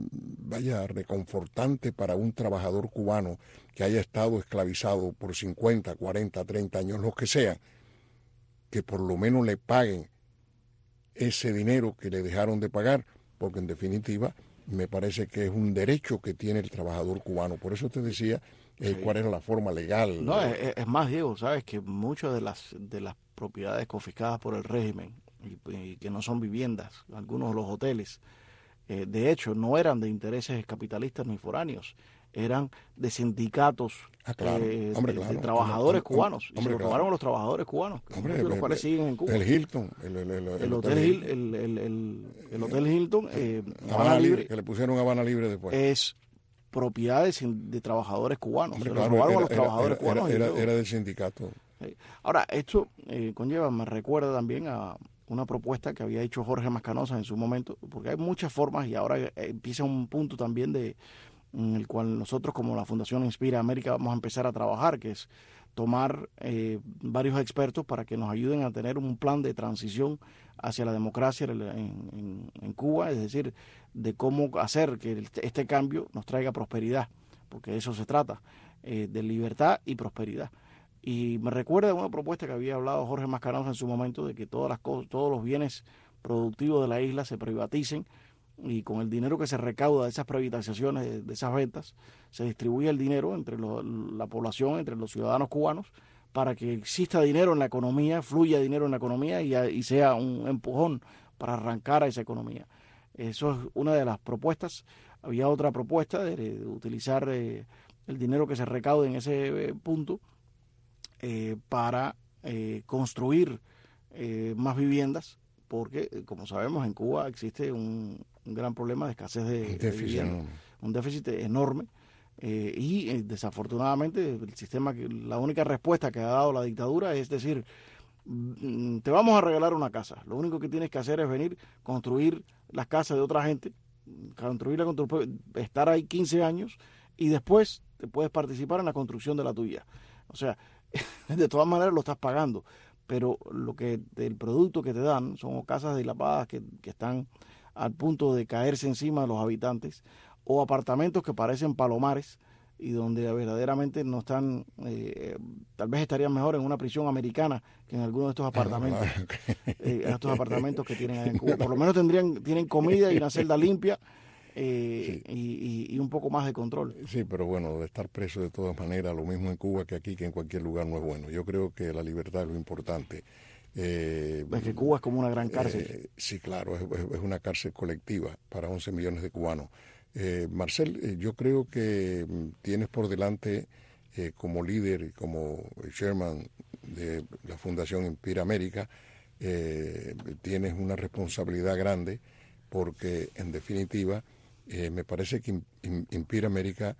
reconfortante para un trabajador cubano que haya estado esclavizado por 50, 40, 30 años, los que sean, que por lo menos le paguen ese dinero que le dejaron de pagar, porque en definitiva me parece que es un derecho que tiene el trabajador cubano. Por eso te decía cuál era la forma legal. No, es más, Diego, sabes que muchas de las propiedades confiscadas por el régimen y que no son viviendas, algunos de los hoteles, de hecho no eran de intereses capitalistas ni foráneos, eran de sindicatos de trabajadores cubanos, y se lo robaron a los trabajadores cubanos, los cuales siguen en Cuba. El Hilton, el Hotel Hilton, Habana Libre, que le pusieron Habana Libre después. Es propiedad de trabajadores cubanos. Se lo robaron a los trabajadores cubanos. Era del sindicato. Ahora, esto me recuerda también a una propuesta que había hecho Jorge Mascanosa en su momento, porque hay muchas formas y ahora empieza un punto también en el cual nosotros como la Fundación Inspira América vamos a empezar a trabajar, que es tomar varios expertos para que nos ayuden a tener un plan de transición hacia la democracia en Cuba, es decir, de cómo hacer que este cambio nos traiga prosperidad, porque de eso se trata, de libertad y prosperidad. Y me recuerda una propuesta que había hablado Jorge Mascanosa en su momento, de que todos los bienes productivos de la isla se privaticen, y con el dinero que se recauda de esas privatizaciones, de esas ventas, se distribuye el dinero entre la población, entre los ciudadanos cubanos, para que exista dinero en la economía, fluya dinero en la economía y sea un empujón para arrancar a esa economía. Eso es una de las propuestas. Había otra propuesta de utilizar el dinero que se recaude en ese punto para construir más viviendas, porque como sabemos en Cuba existe un gran problema de escasez de vivienda, un déficit enorme. Y desafortunadamente el sistema, la única respuesta que ha dado la dictadura es decir, te vamos a regalar una casa, lo único que tienes que hacer es venir, construir las casas de otra gente, construirla con estar ahí 15 años y después te puedes participar en la construcción de la tuya. O sea, de todas maneras lo estás pagando, pero el producto que te dan son casas dilapadas que están al punto de caerse encima de los habitantes, o apartamentos que parecen palomares y donde verdaderamente no están, tal vez estarían mejor en una prisión americana que en alguno de estos apartamentos, estos apartamentos que tienen en Cuba. Por lo menos tienen comida y una celda limpia sí. y un poco más de control. Sí, pero bueno, de estar preso de todas maneras, lo mismo en Cuba que aquí, que en cualquier lugar, no es bueno. Yo creo que la libertad es lo importante. Es que Cuba es como una gran cárcel. Sí, claro, es una cárcel colectiva para 11 millones de cubanos. Marcel, yo creo que tienes por delante como líder y como chairman de la Fundación Inspira América, tienes una responsabilidad grande porque en definitiva me parece que Inspira América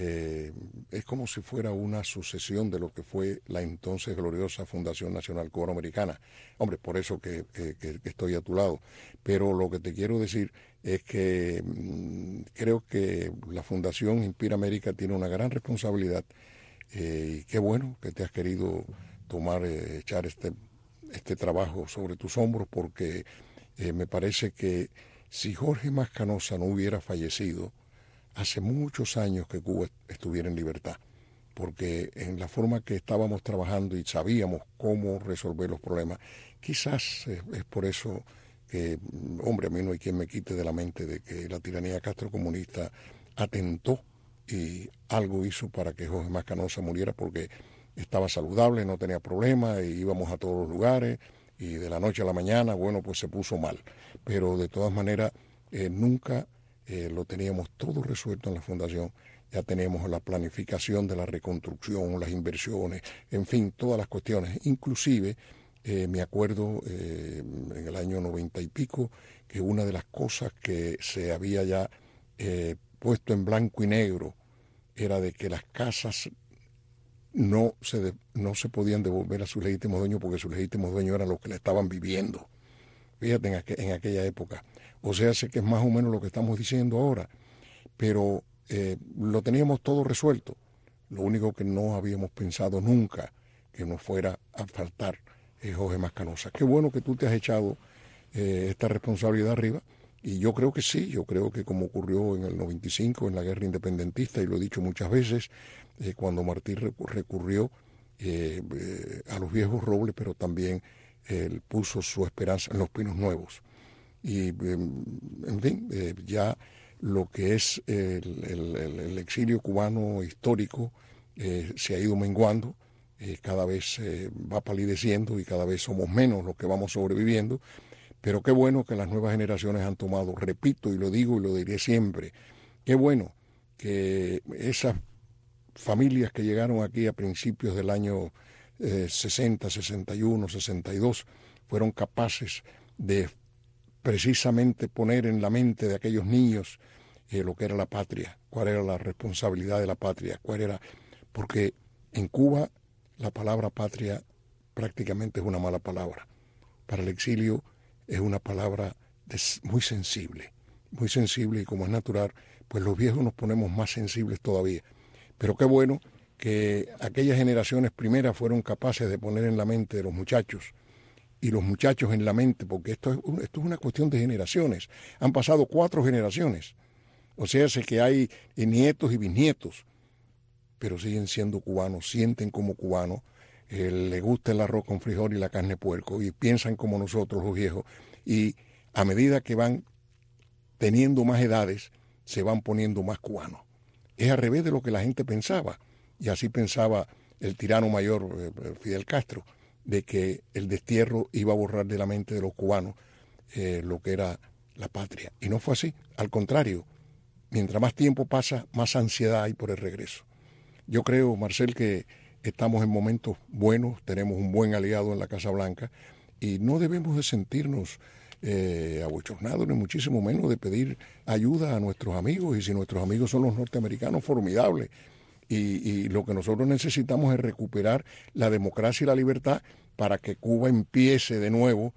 es como si fuera una sucesión de lo que fue la entonces gloriosa Fundación Nacional Cubano-Americana. Hombre, por eso que estoy a tu lado. Pero lo que te quiero decir es que creo que la Fundación Inspira América tiene una gran responsabilidad y qué bueno que te has querido echar este trabajo sobre tus hombros, porque me parece que si Jorge Mascanosa no hubiera fallecido, hace muchos años que Cuba estuviera en libertad, porque en la forma que estábamos trabajando y sabíamos cómo resolver los problemas, quizás es por eso que, hombre, a mí no hay quien me quite de la mente de que la tiranía castrocomunista atentó y algo hizo para que Jorge Mascanosa muriera, porque estaba saludable, no tenía problemas, y íbamos a todos los lugares, y de la noche a la mañana, bueno, pues se puso mal. Pero de todas maneras, nunca lo teníamos todo resuelto en la Fundación. Ya teníamos la planificación de la reconstrucción, las inversiones, en fin, todas las cuestiones. Inclusive, me acuerdo en el año 90 y pico, que una de las cosas que se había ya puesto en blanco y negro era de que las casas no se podían devolver a sus legítimos dueños, porque sus legítimos dueños eran los que la estaban viviendo. Fíjate, en aquella época. O sea, sé que es más o menos lo que estamos diciendo ahora, pero lo teníamos todo resuelto. Lo único que no habíamos pensado nunca que nos fuera a faltar es Jorge Mascanosa. Qué bueno que tú te has echado esta responsabilidad arriba, y yo creo que sí, yo creo que como ocurrió en el 95, en la guerra independentista, y lo he dicho muchas veces, cuando Martí recurrió a los viejos robles, pero también él puso su esperanza en los pinos nuevos. Y, en fin, ya lo que es el exilio cubano histórico se ha ido menguando, cada vez va palideciendo y cada vez somos menos los que vamos sobreviviendo, pero qué bueno que las nuevas generaciones han tomado, repito y lo digo y lo diré siempre, qué bueno que esas familias que llegaron aquí a principios del año 60, 61, 62, fueron capaces de precisamente poner en la mente de aquellos niños lo que era la patria, cuál era la responsabilidad de la patria, porque en Cuba la palabra patria prácticamente es una mala palabra. Para el exilio es una palabra muy sensible, y como es natural, pues los viejos nos ponemos más sensibles todavía. Pero qué bueno que aquellas generaciones primeras fueron capaces de poner en la mente de los muchachos, y los muchachos en la mente, porque esto es una cuestión de generaciones. Han pasado 4 generaciones. O sea, sé que hay nietos y bisnietos, pero siguen siendo cubanos, sienten como cubanos, les gusta el arroz con frijol y la carne de puerco, y piensan como nosotros los viejos. Y a medida que van teniendo más edades, se van poniendo más cubanos. Es al revés de lo que la gente pensaba. Y así pensaba el tirano mayor Fidel Castro, de que el destierro iba a borrar de la mente de los cubanos lo que era la patria. Y no fue así, al contrario, mientras más tiempo pasa, más ansiedad hay por el regreso. Yo creo, Marcel, que estamos en momentos buenos, tenemos un buen aliado en la Casa Blanca y no debemos de sentirnos abochornados, ni muchísimo menos de pedir ayuda a nuestros amigos, y si nuestros amigos son los norteamericanos, formidables. Y lo que nosotros necesitamos es recuperar la democracia y la libertad para que Cuba empiece de nuevo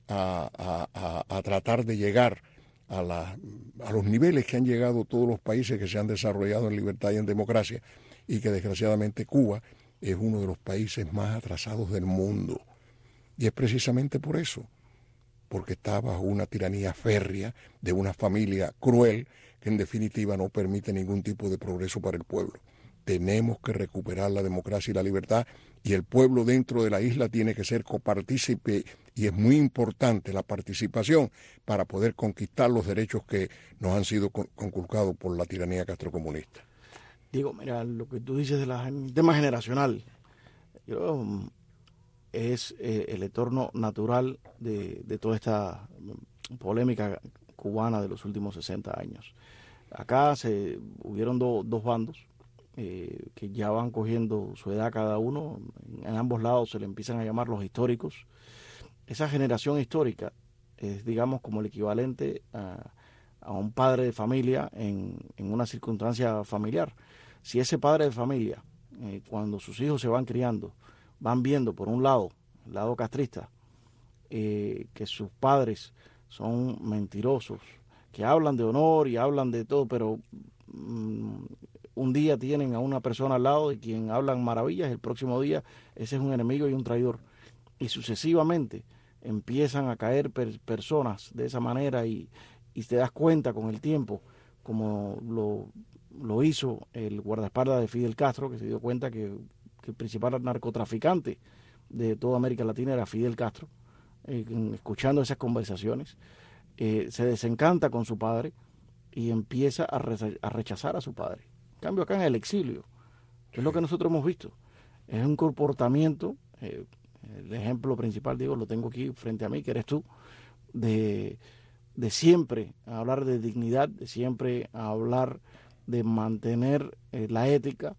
a tratar de llegar a los niveles que han llegado todos los países que se han desarrollado en libertad y en democracia, y que desgraciadamente Cuba es uno de los países más atrasados del mundo. Y es precisamente por eso, porque está bajo una tiranía férrea de una familia cruel que en definitiva no permite ningún tipo de progreso para el pueblo. Tenemos que recuperar la democracia y la libertad, y el pueblo dentro de la isla tiene que ser copartícipe, y es muy importante la participación para poder conquistar los derechos que nos han sido conculcados por la tiranía castrocomunista. Diego, mira, lo que tú dices del tema generacional, es el entorno natural de toda esta polémica cubana de los últimos 60 años. Acá hubieron dos bandos que ya van cogiendo su edad cada uno. En ambos lados se le empiezan a llamar los históricos. Esa generación histórica es, digamos, como el equivalente a un padre de familia en una circunstancia familiar. Si ese padre de familia, cuando sus hijos se van criando, van viendo, por un lado, el lado castrista, que sus padres son mentirosos, que hablan de honor y hablan de todo, pero un día tienen a una persona al lado de quien hablan maravillas, el próximo día ese es un enemigo y un traidor. Y sucesivamente empiezan a caer personas de esa manera, y te das cuenta con el tiempo, como lo hizo el guardaespaldas de Fidel Castro, que se dio cuenta que el principal narcotraficante de toda América Latina era Fidel Castro. Escuchando esas conversaciones, se desencanta con su padre y empieza a rechazar a su padre. En cambio, acá en el exilio, es lo que nosotros hemos visto, es un comportamiento, el ejemplo principal, digo, lo tengo aquí frente a mí, que eres tú, de siempre hablar de dignidad, de siempre hablar de mantener la ética.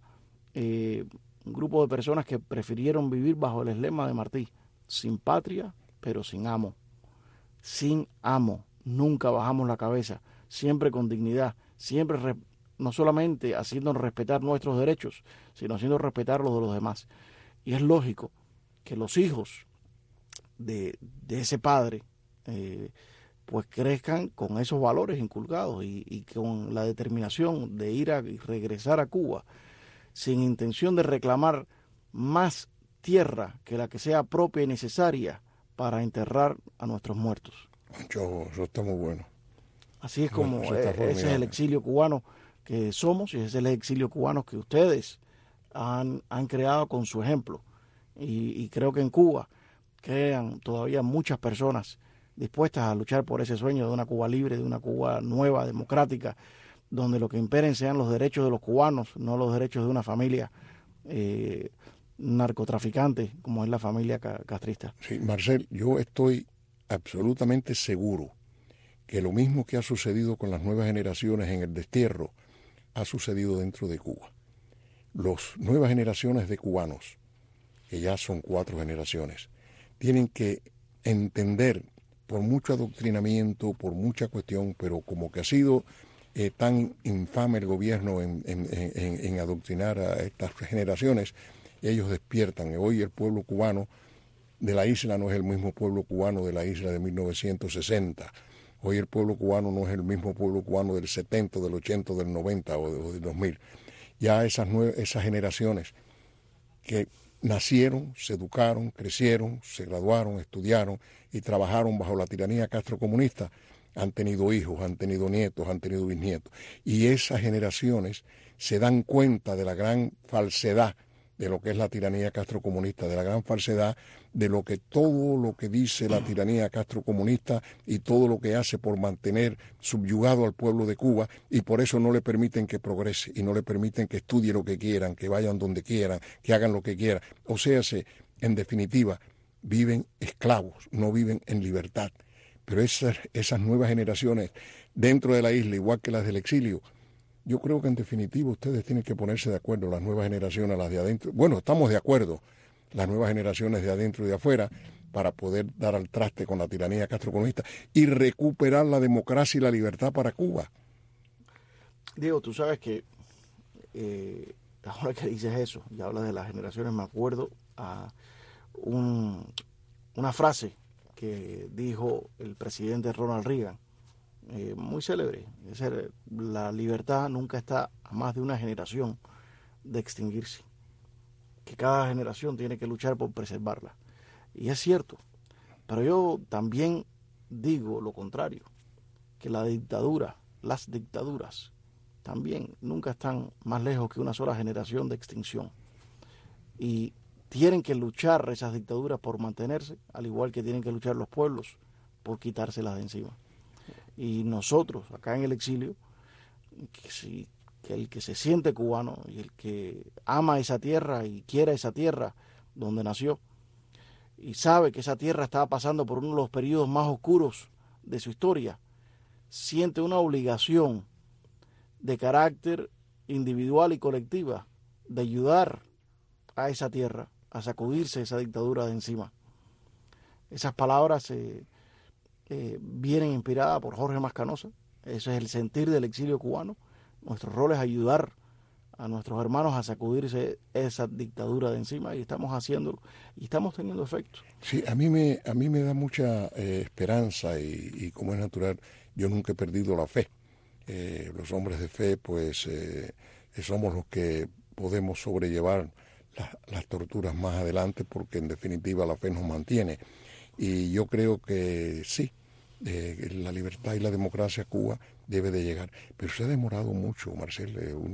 Un grupo de personas que prefirieron vivir bajo el lema de Martí: sin patria, pero sin amo. Sin amo, nunca bajamos la cabeza, siempre con dignidad, siempre no solamente haciéndonos respetar nuestros derechos, sino haciendo respetar los de los demás. Y es lógico que los hijos de ese padre pues crezcan con esos valores inculcados y con la determinación de ir y regresar a Cuba sin intención de reclamar más tierra que la que sea propia y necesaria para enterrar a nuestros muertos. Eso está muy bueno. Así es como ese es el exilio cubano que somos, y ese es el exilio cubano que ustedes han creado con su ejemplo. Y creo que en Cuba quedan todavía muchas personas dispuestas a luchar por ese sueño de una Cuba libre, de una Cuba nueva, democrática, donde lo que imperen sean los derechos de los cubanos, no los derechos de una familia narcotraficante como es la familia castrista. Sí, Marcel, yo estoy absolutamente seguro que lo mismo que ha sucedido con las nuevas generaciones en el destierro ha sucedido dentro de Cuba. Las nuevas generaciones de cubanos, que ya son 4 generaciones, tienen que entender, por mucho adoctrinamiento, por mucha cuestión, pero como que ha sido tan infame el gobierno en adoctrinar a estas generaciones, ellos despiertan. Hoy el pueblo cubano de la isla no es el mismo pueblo cubano de la isla de 1960. Hoy el pueblo cubano no es el mismo pueblo cubano del 70, del 80, del 90 o del 2000. Ya esas generaciones que nacieron, se educaron, crecieron, se graduaron, estudiaron y trabajaron bajo la tiranía castrocomunista, han tenido hijos, han tenido nietos, han tenido bisnietos. Y esas generaciones se dan cuenta de la gran falsedad de lo que es la tiranía castrocomunista, de la gran falsedad de lo que todo lo que dice la tiranía castrocomunista y todo lo que hace por mantener subyugado al pueblo de Cuba, y por eso no le permiten que progrese y no le permiten que estudie lo que quieran, que vayan donde quieran, que hagan lo que quieran. O sea, en definitiva, viven esclavos, no viven en libertad. Pero esas nuevas generaciones dentro de la isla, igual que las del exilio, yo creo que en definitiva ustedes tienen que ponerse de acuerdo, las nuevas generaciones, las de adentro. Bueno, estamos de acuerdo, las nuevas generaciones de adentro y de afuera, para poder dar al traste con la tiranía castrocomunista y recuperar la democracia y la libertad para Cuba. Diego, tú sabes que ahora que dices eso y hablas de las generaciones, me acuerdo a una frase que dijo el presidente Ronald Reagan, muy célebre. Es decir, la libertad nunca está a más de una generación de extinguirse, que cada generación tiene que luchar por preservarla. Y es cierto, pero yo también digo lo contrario, que las dictaduras también nunca están más lejos que una sola generación de extinción. Y tienen que luchar esas dictaduras por mantenerse, al igual que tienen que luchar los pueblos por quitárselas de encima. Y nosotros, acá en el exilio, que el que se siente cubano y el que ama esa tierra y quiere esa tierra donde nació, y sabe que esa tierra estaba pasando por uno de los periodos más oscuros de su historia, siente una obligación de carácter individual y colectiva de ayudar a esa tierra a sacudirse esa dictadura de encima. Esas palabras vienen inspiradas por Jorge Mascanosa. Ese es el sentir del exilio cubano. Nuestro rol es ayudar a nuestros hermanos a sacudirse esa dictadura de encima, y estamos haciéndolo y estamos teniendo efecto. Sí, a mí me da mucha esperanza y como es natural, yo nunca he perdido la fe. Los hombres de fe, pues somos los que podemos sobrellevar las torturas más adelante, porque en definitiva la fe nos mantiene. Y yo creo que sí, la libertad y la democracia a Cuba debe de llegar. Pero se ha demorado mucho, Marcel,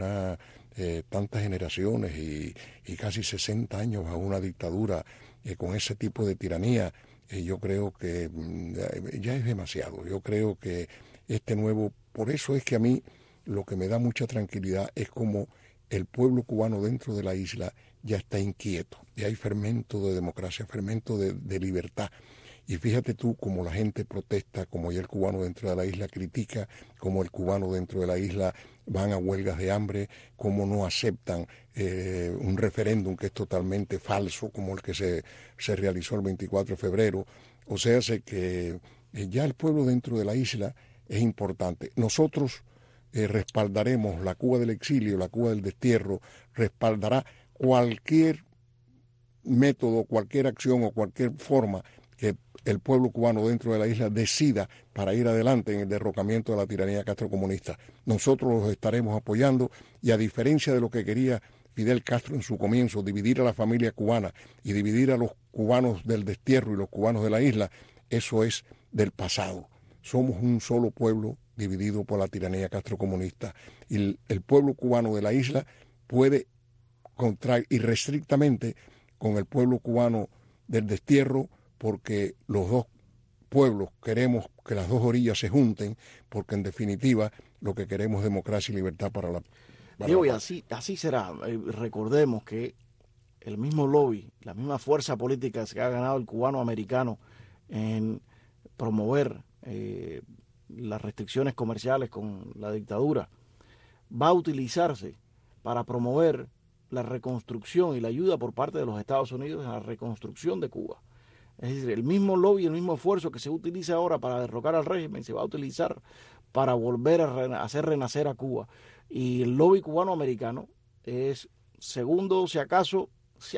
tantas generaciones y casi 60 años a una dictadura con ese tipo de tiranía. Yo creo que ya es demasiado. Yo creo que por eso es que a mí lo que me da mucha tranquilidad es como el pueblo cubano dentro de la isla ya está inquieto, ya hay fermento de democracia, fermento de libertad. Y fíjate tú cómo la gente protesta, como ya el cubano dentro de la isla critica, como el cubano dentro de la isla van a huelgas de hambre, como no aceptan un referéndum que es totalmente falso, como el que se realizó el 24 de febrero. O sea, que ya el pueblo dentro de la isla es importante. Nosotros respaldaremos la Cuba del exilio, la Cuba del destierro, respaldará cualquier método, cualquier acción o cualquier forma que el pueblo cubano dentro de la isla decida para ir adelante en el derrocamiento de la tiranía castrocomunista. Nosotros los estaremos apoyando, y a diferencia de lo que quería Fidel Castro en su comienzo, dividir a la familia cubana y dividir a los cubanos del destierro y los cubanos de la isla, eso es del pasado. Somos un solo pueblo dividido por la tiranía castrocomunista, y el pueblo cubano de la isla puede contraer irrestrictamente con el pueblo cubano del destierro, porque los dos pueblos queremos que las dos orillas se junten, porque en definitiva lo que queremos es democracia y libertad para la Diego, y así será. Recordemos que el mismo lobby, la misma fuerza política que ha ganado el cubano americano en promover las restricciones comerciales con la dictadura, va a utilizarse para promover la reconstrucción y la ayuda por parte de los Estados Unidos en la reconstrucción de Cuba. Es decir, el mismo lobby, el mismo esfuerzo que se utiliza ahora para derrocar al régimen, se va a utilizar para volver a hacer renacer a Cuba. Y el lobby cubano-americano es segundo, si acaso,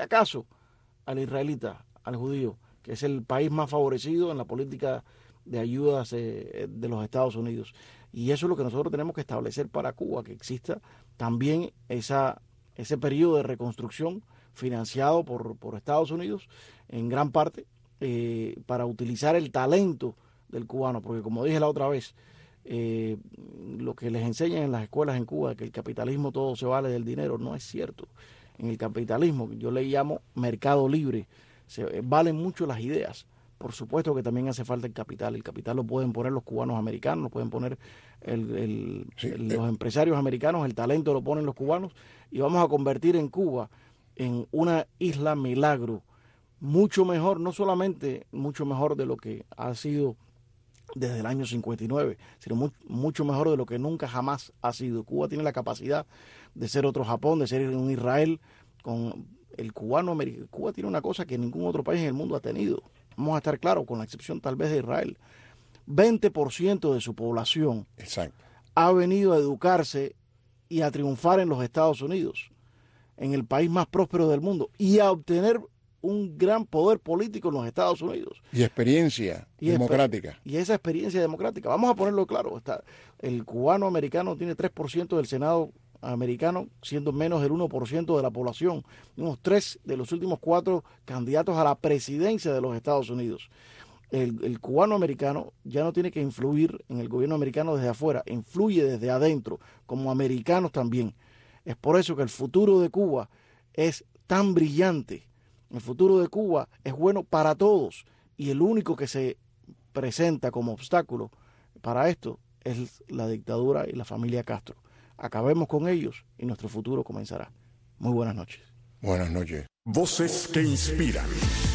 al israelita, al judío, que es el país más favorecido en la política de ayudas de los Estados Unidos. Y eso es lo que nosotros tenemos que establecer para Cuba, que exista también ese periodo de reconstrucción financiado por Estados Unidos, en gran parte, para utilizar el talento del cubano, porque como dije la otra vez, lo que les enseñan en las escuelas en Cuba, que el capitalismo todo se vale del dinero, no es cierto. en el capitalismo, yo le llamo mercado libre, valen mucho las ideas. Por supuesto que también hace falta el capital lo pueden poner los cubanos americanos, lo pueden poner los empresarios americanos, el talento lo ponen los cubanos, y vamos a convertir en Cuba en una isla milagro, mucho mejor, no solamente mucho mejor de lo que ha sido desde el año 59, sino mucho mejor de lo que nunca jamás ha sido. Cuba tiene la capacidad de ser otro Japón, de ser un Israel. Con el cubano americano, Cuba tiene una cosa que ningún otro país en el mundo ha tenido. Vamos a estar claros, con la excepción tal vez de Israel. 20% de su población ha venido a educarse y a triunfar en los Estados Unidos, en el país más próspero del mundo, y a obtener un gran poder político en los Estados Unidos. Y experiencia democrática. Y esa experiencia democrática, vamos a ponerlo claro, el cubano americano tiene 3% del Senado americano, siendo menos del 1% de la población. Unos 3 de los últimos 4 candidatos a la presidencia de los Estados Unidos. El cubano americano ya no tiene que influir en el gobierno americano desde afuera, influye desde adentro, como americanos también. Es por eso que el futuro de Cuba es tan brillante. El futuro de Cuba es bueno para todos, y el único que se presenta como obstáculo para esto es la dictadura y la familia Castro. Acabemos con ellos y nuestro futuro comenzará. Muy buenas noches. Buenas noches. Voces que inspiran.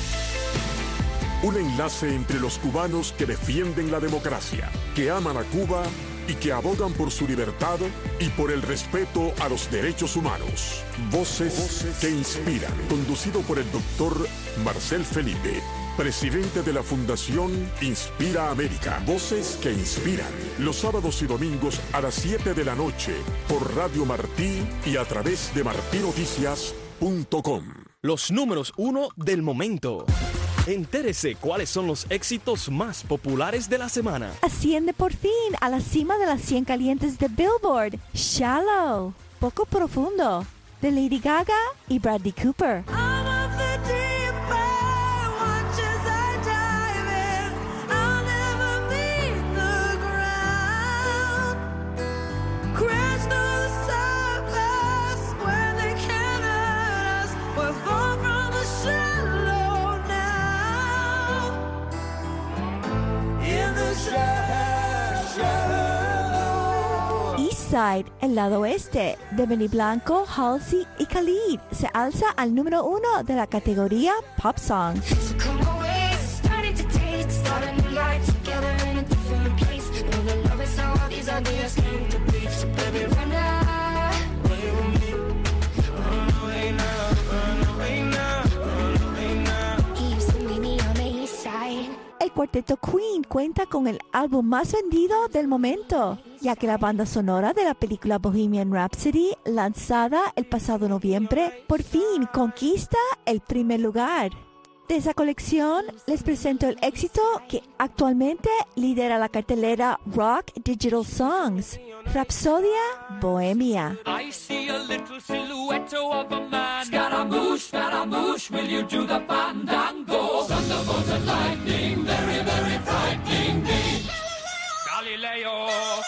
Un enlace entre los cubanos que defienden la democracia, que aman a Cuba y que abogan por su libertad y por el respeto a los derechos humanos. Voces que inspiran. Conducido por el doctor Marcel Felipe, presidente de la Fundación Inspira América. Voces que inspiran. Los sábados y domingos a las 7 de la noche por Radio Martí y a través de martinoticias.com. Los números 1 del momento. Entérese cuáles son los éxitos más populares de la semana. Asciende por fin a la cima de las 100 calientes de Billboard. Shallow, Poco Profundo, de Lady Gaga y Bradley Cooper. Eastside, el lado oeste, de Benny Blanco, Halsey y Khalid, se alza al número 1 de la categoría Pop Song. El cuarteto Queen cuenta con el álbum más vendido del momento, ya que la banda sonora de la película Bohemian Rhapsody, lanzada el pasado noviembre, por fin conquista el primer lugar. De esa colección les presento el éxito que actualmente lidera la cartelera Rock Digital Songs, Rhapsodia Bohemia. I see a little silhouette of a man. Scaramouche, will you do the fandango? Thunderbolt and lightning, very, very frightening me. Galileo,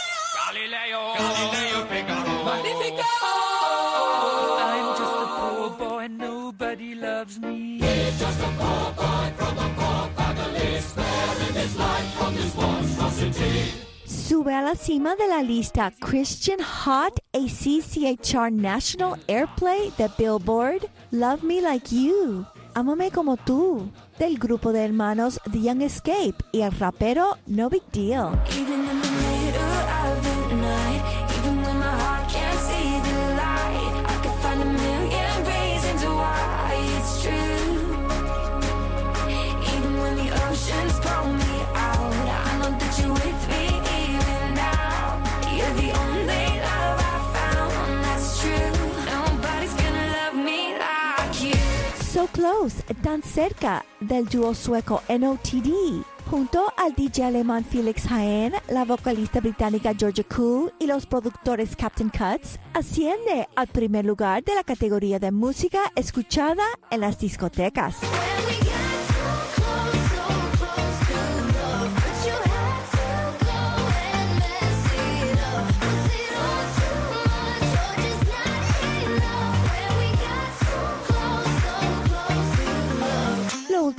Figaro. Magnifico! I'm just a poor boy, nobody loves me. He's just a poor boy from a poor family, sparing his life from this monstrosity. Sube a la cima de la lista Christian Hot ACCHR National Airplay de Billboard, Love Me Like You, Ámame Como Tú, del grupo de hermanos The Young Escape y el rapero No Big Deal. Even in the middle of the night, even when my heart can't see the light, I could find a million reasons why it's true. Even when the oceans call me out, I know that you're with me even now. You're the only love I found that's true. Nobody's gonna love me like you. So Close, Tan Cerca, del dúo sueco NOTD, junto al DJ alemán Felix Jaehn, la vocalista británica Georgia Koo y los productores Captain Cuts, asciende al primer lugar de la categoría de música escuchada en las discotecas. When we got so close to love, but you had to go and mess it up. Was it all too much or just not enough? When we got so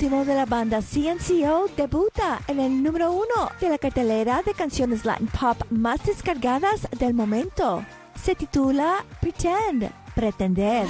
último de la banda CNCO debuta en el número 1 de la cartelera de canciones Latin Pop más descargadas del momento. Se titula Pretend, Pretender.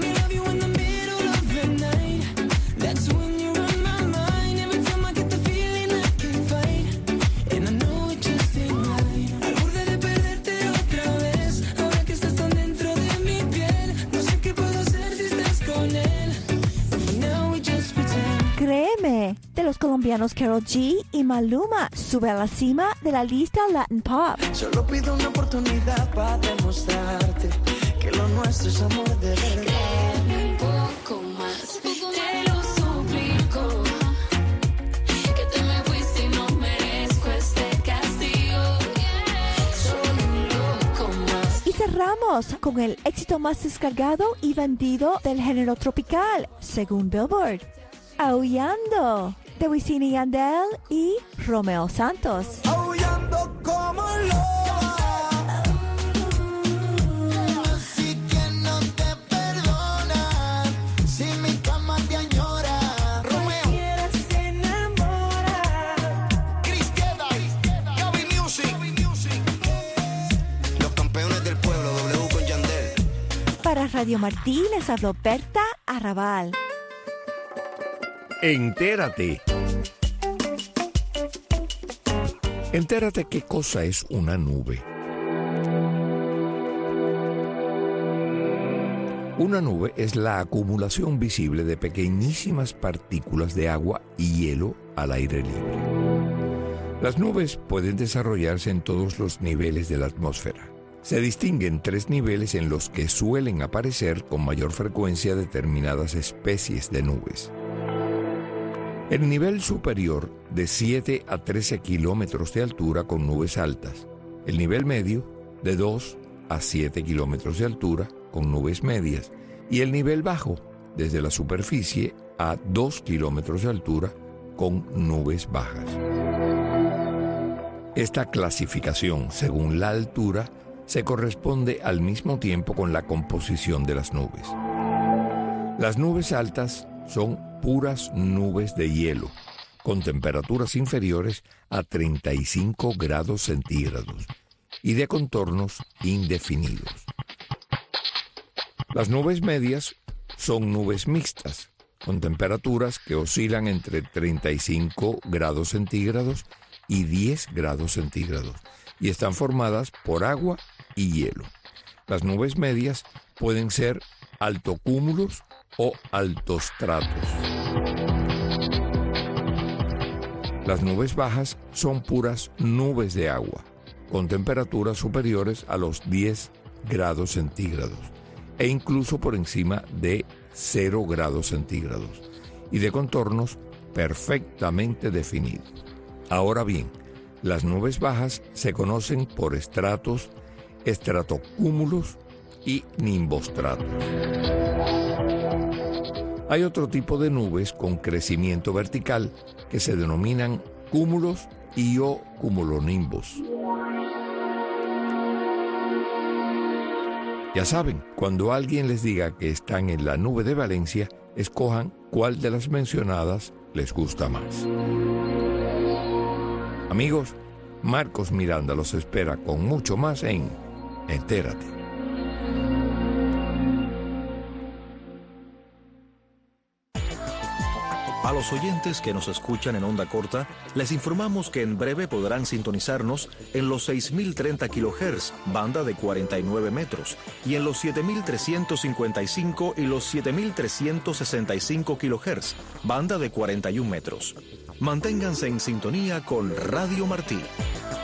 Créeme, de los colombianos Karol G y Maluma, sube a la cima de la lista Latin Pop. Solo pido una oportunidad para demostrarte que lo nuestro es amor de verdad. Créeme un poco más, te lo suplico, que te me fuiste y no merezco este castigo. Soy un loco más. Y cerramos con el éxito más descargado y vendido del género tropical, según Billboard. Aullando, de Wisin y Yandel y Romeo Santos. Aullando como loba, así que no te perdona, si mi cama te añora. Romeo, quieres enamorar. Chris Queda, Gaby Music, los campeones del pueblo, W con Yandel. Para Radio Martí les habló Berta Arrabal. Entérate. Entérate qué cosa es una nube. Una nube es la acumulación visible de pequeñísimas partículas de agua y hielo al aire libre. Las nubes pueden desarrollarse en todos los niveles de la atmósfera. Se distinguen 3 niveles en los que suelen aparecer con mayor frecuencia determinadas especies de nubes. El nivel superior, de 7 a 13 kilómetros de altura con nubes altas. El nivel medio, de 2 a 7 kilómetros de altura con nubes medias. Y el nivel bajo, desde la superficie a 2 kilómetros de altura con nubes bajas. Esta clasificación, según la altura, se corresponde al mismo tiempo con la composición de las nubes. Las nubes altas son puras nubes de hielo, con temperaturas inferiores a 35 grados centígrados y de contornos indefinidos. Las nubes medias son nubes mixtas, con temperaturas que oscilan entre 35 grados centígrados y 10 grados centígrados, y están formadas por agua y hielo. Las nubes medias pueden ser altocúmulos o altostratos. Las nubes bajas son puras nubes de agua, con temperaturas superiores a los 10 grados centígrados e incluso por encima de 0 grados centígrados y de contornos perfectamente definidos. Ahora bien, las nubes bajas se conocen por estratos, estratocúmulos y nimbostratos. Hay otro tipo de nubes con crecimiento vertical que se denominan cúmulos y o cumulonimbos. Ya saben, cuando alguien les diga que están en la nube de Valencia, escojan cuál de las mencionadas les gusta más. Amigos, Marcos Miranda los espera con mucho más en Entérate. A los oyentes que nos escuchan en onda corta, les informamos que en breve podrán sintonizarnos en los 6.030 kHz, banda de 49 metros, y en los 7.355 y los 7.365 kHz, banda de 41 metros. Manténganse en sintonía con Radio Martí.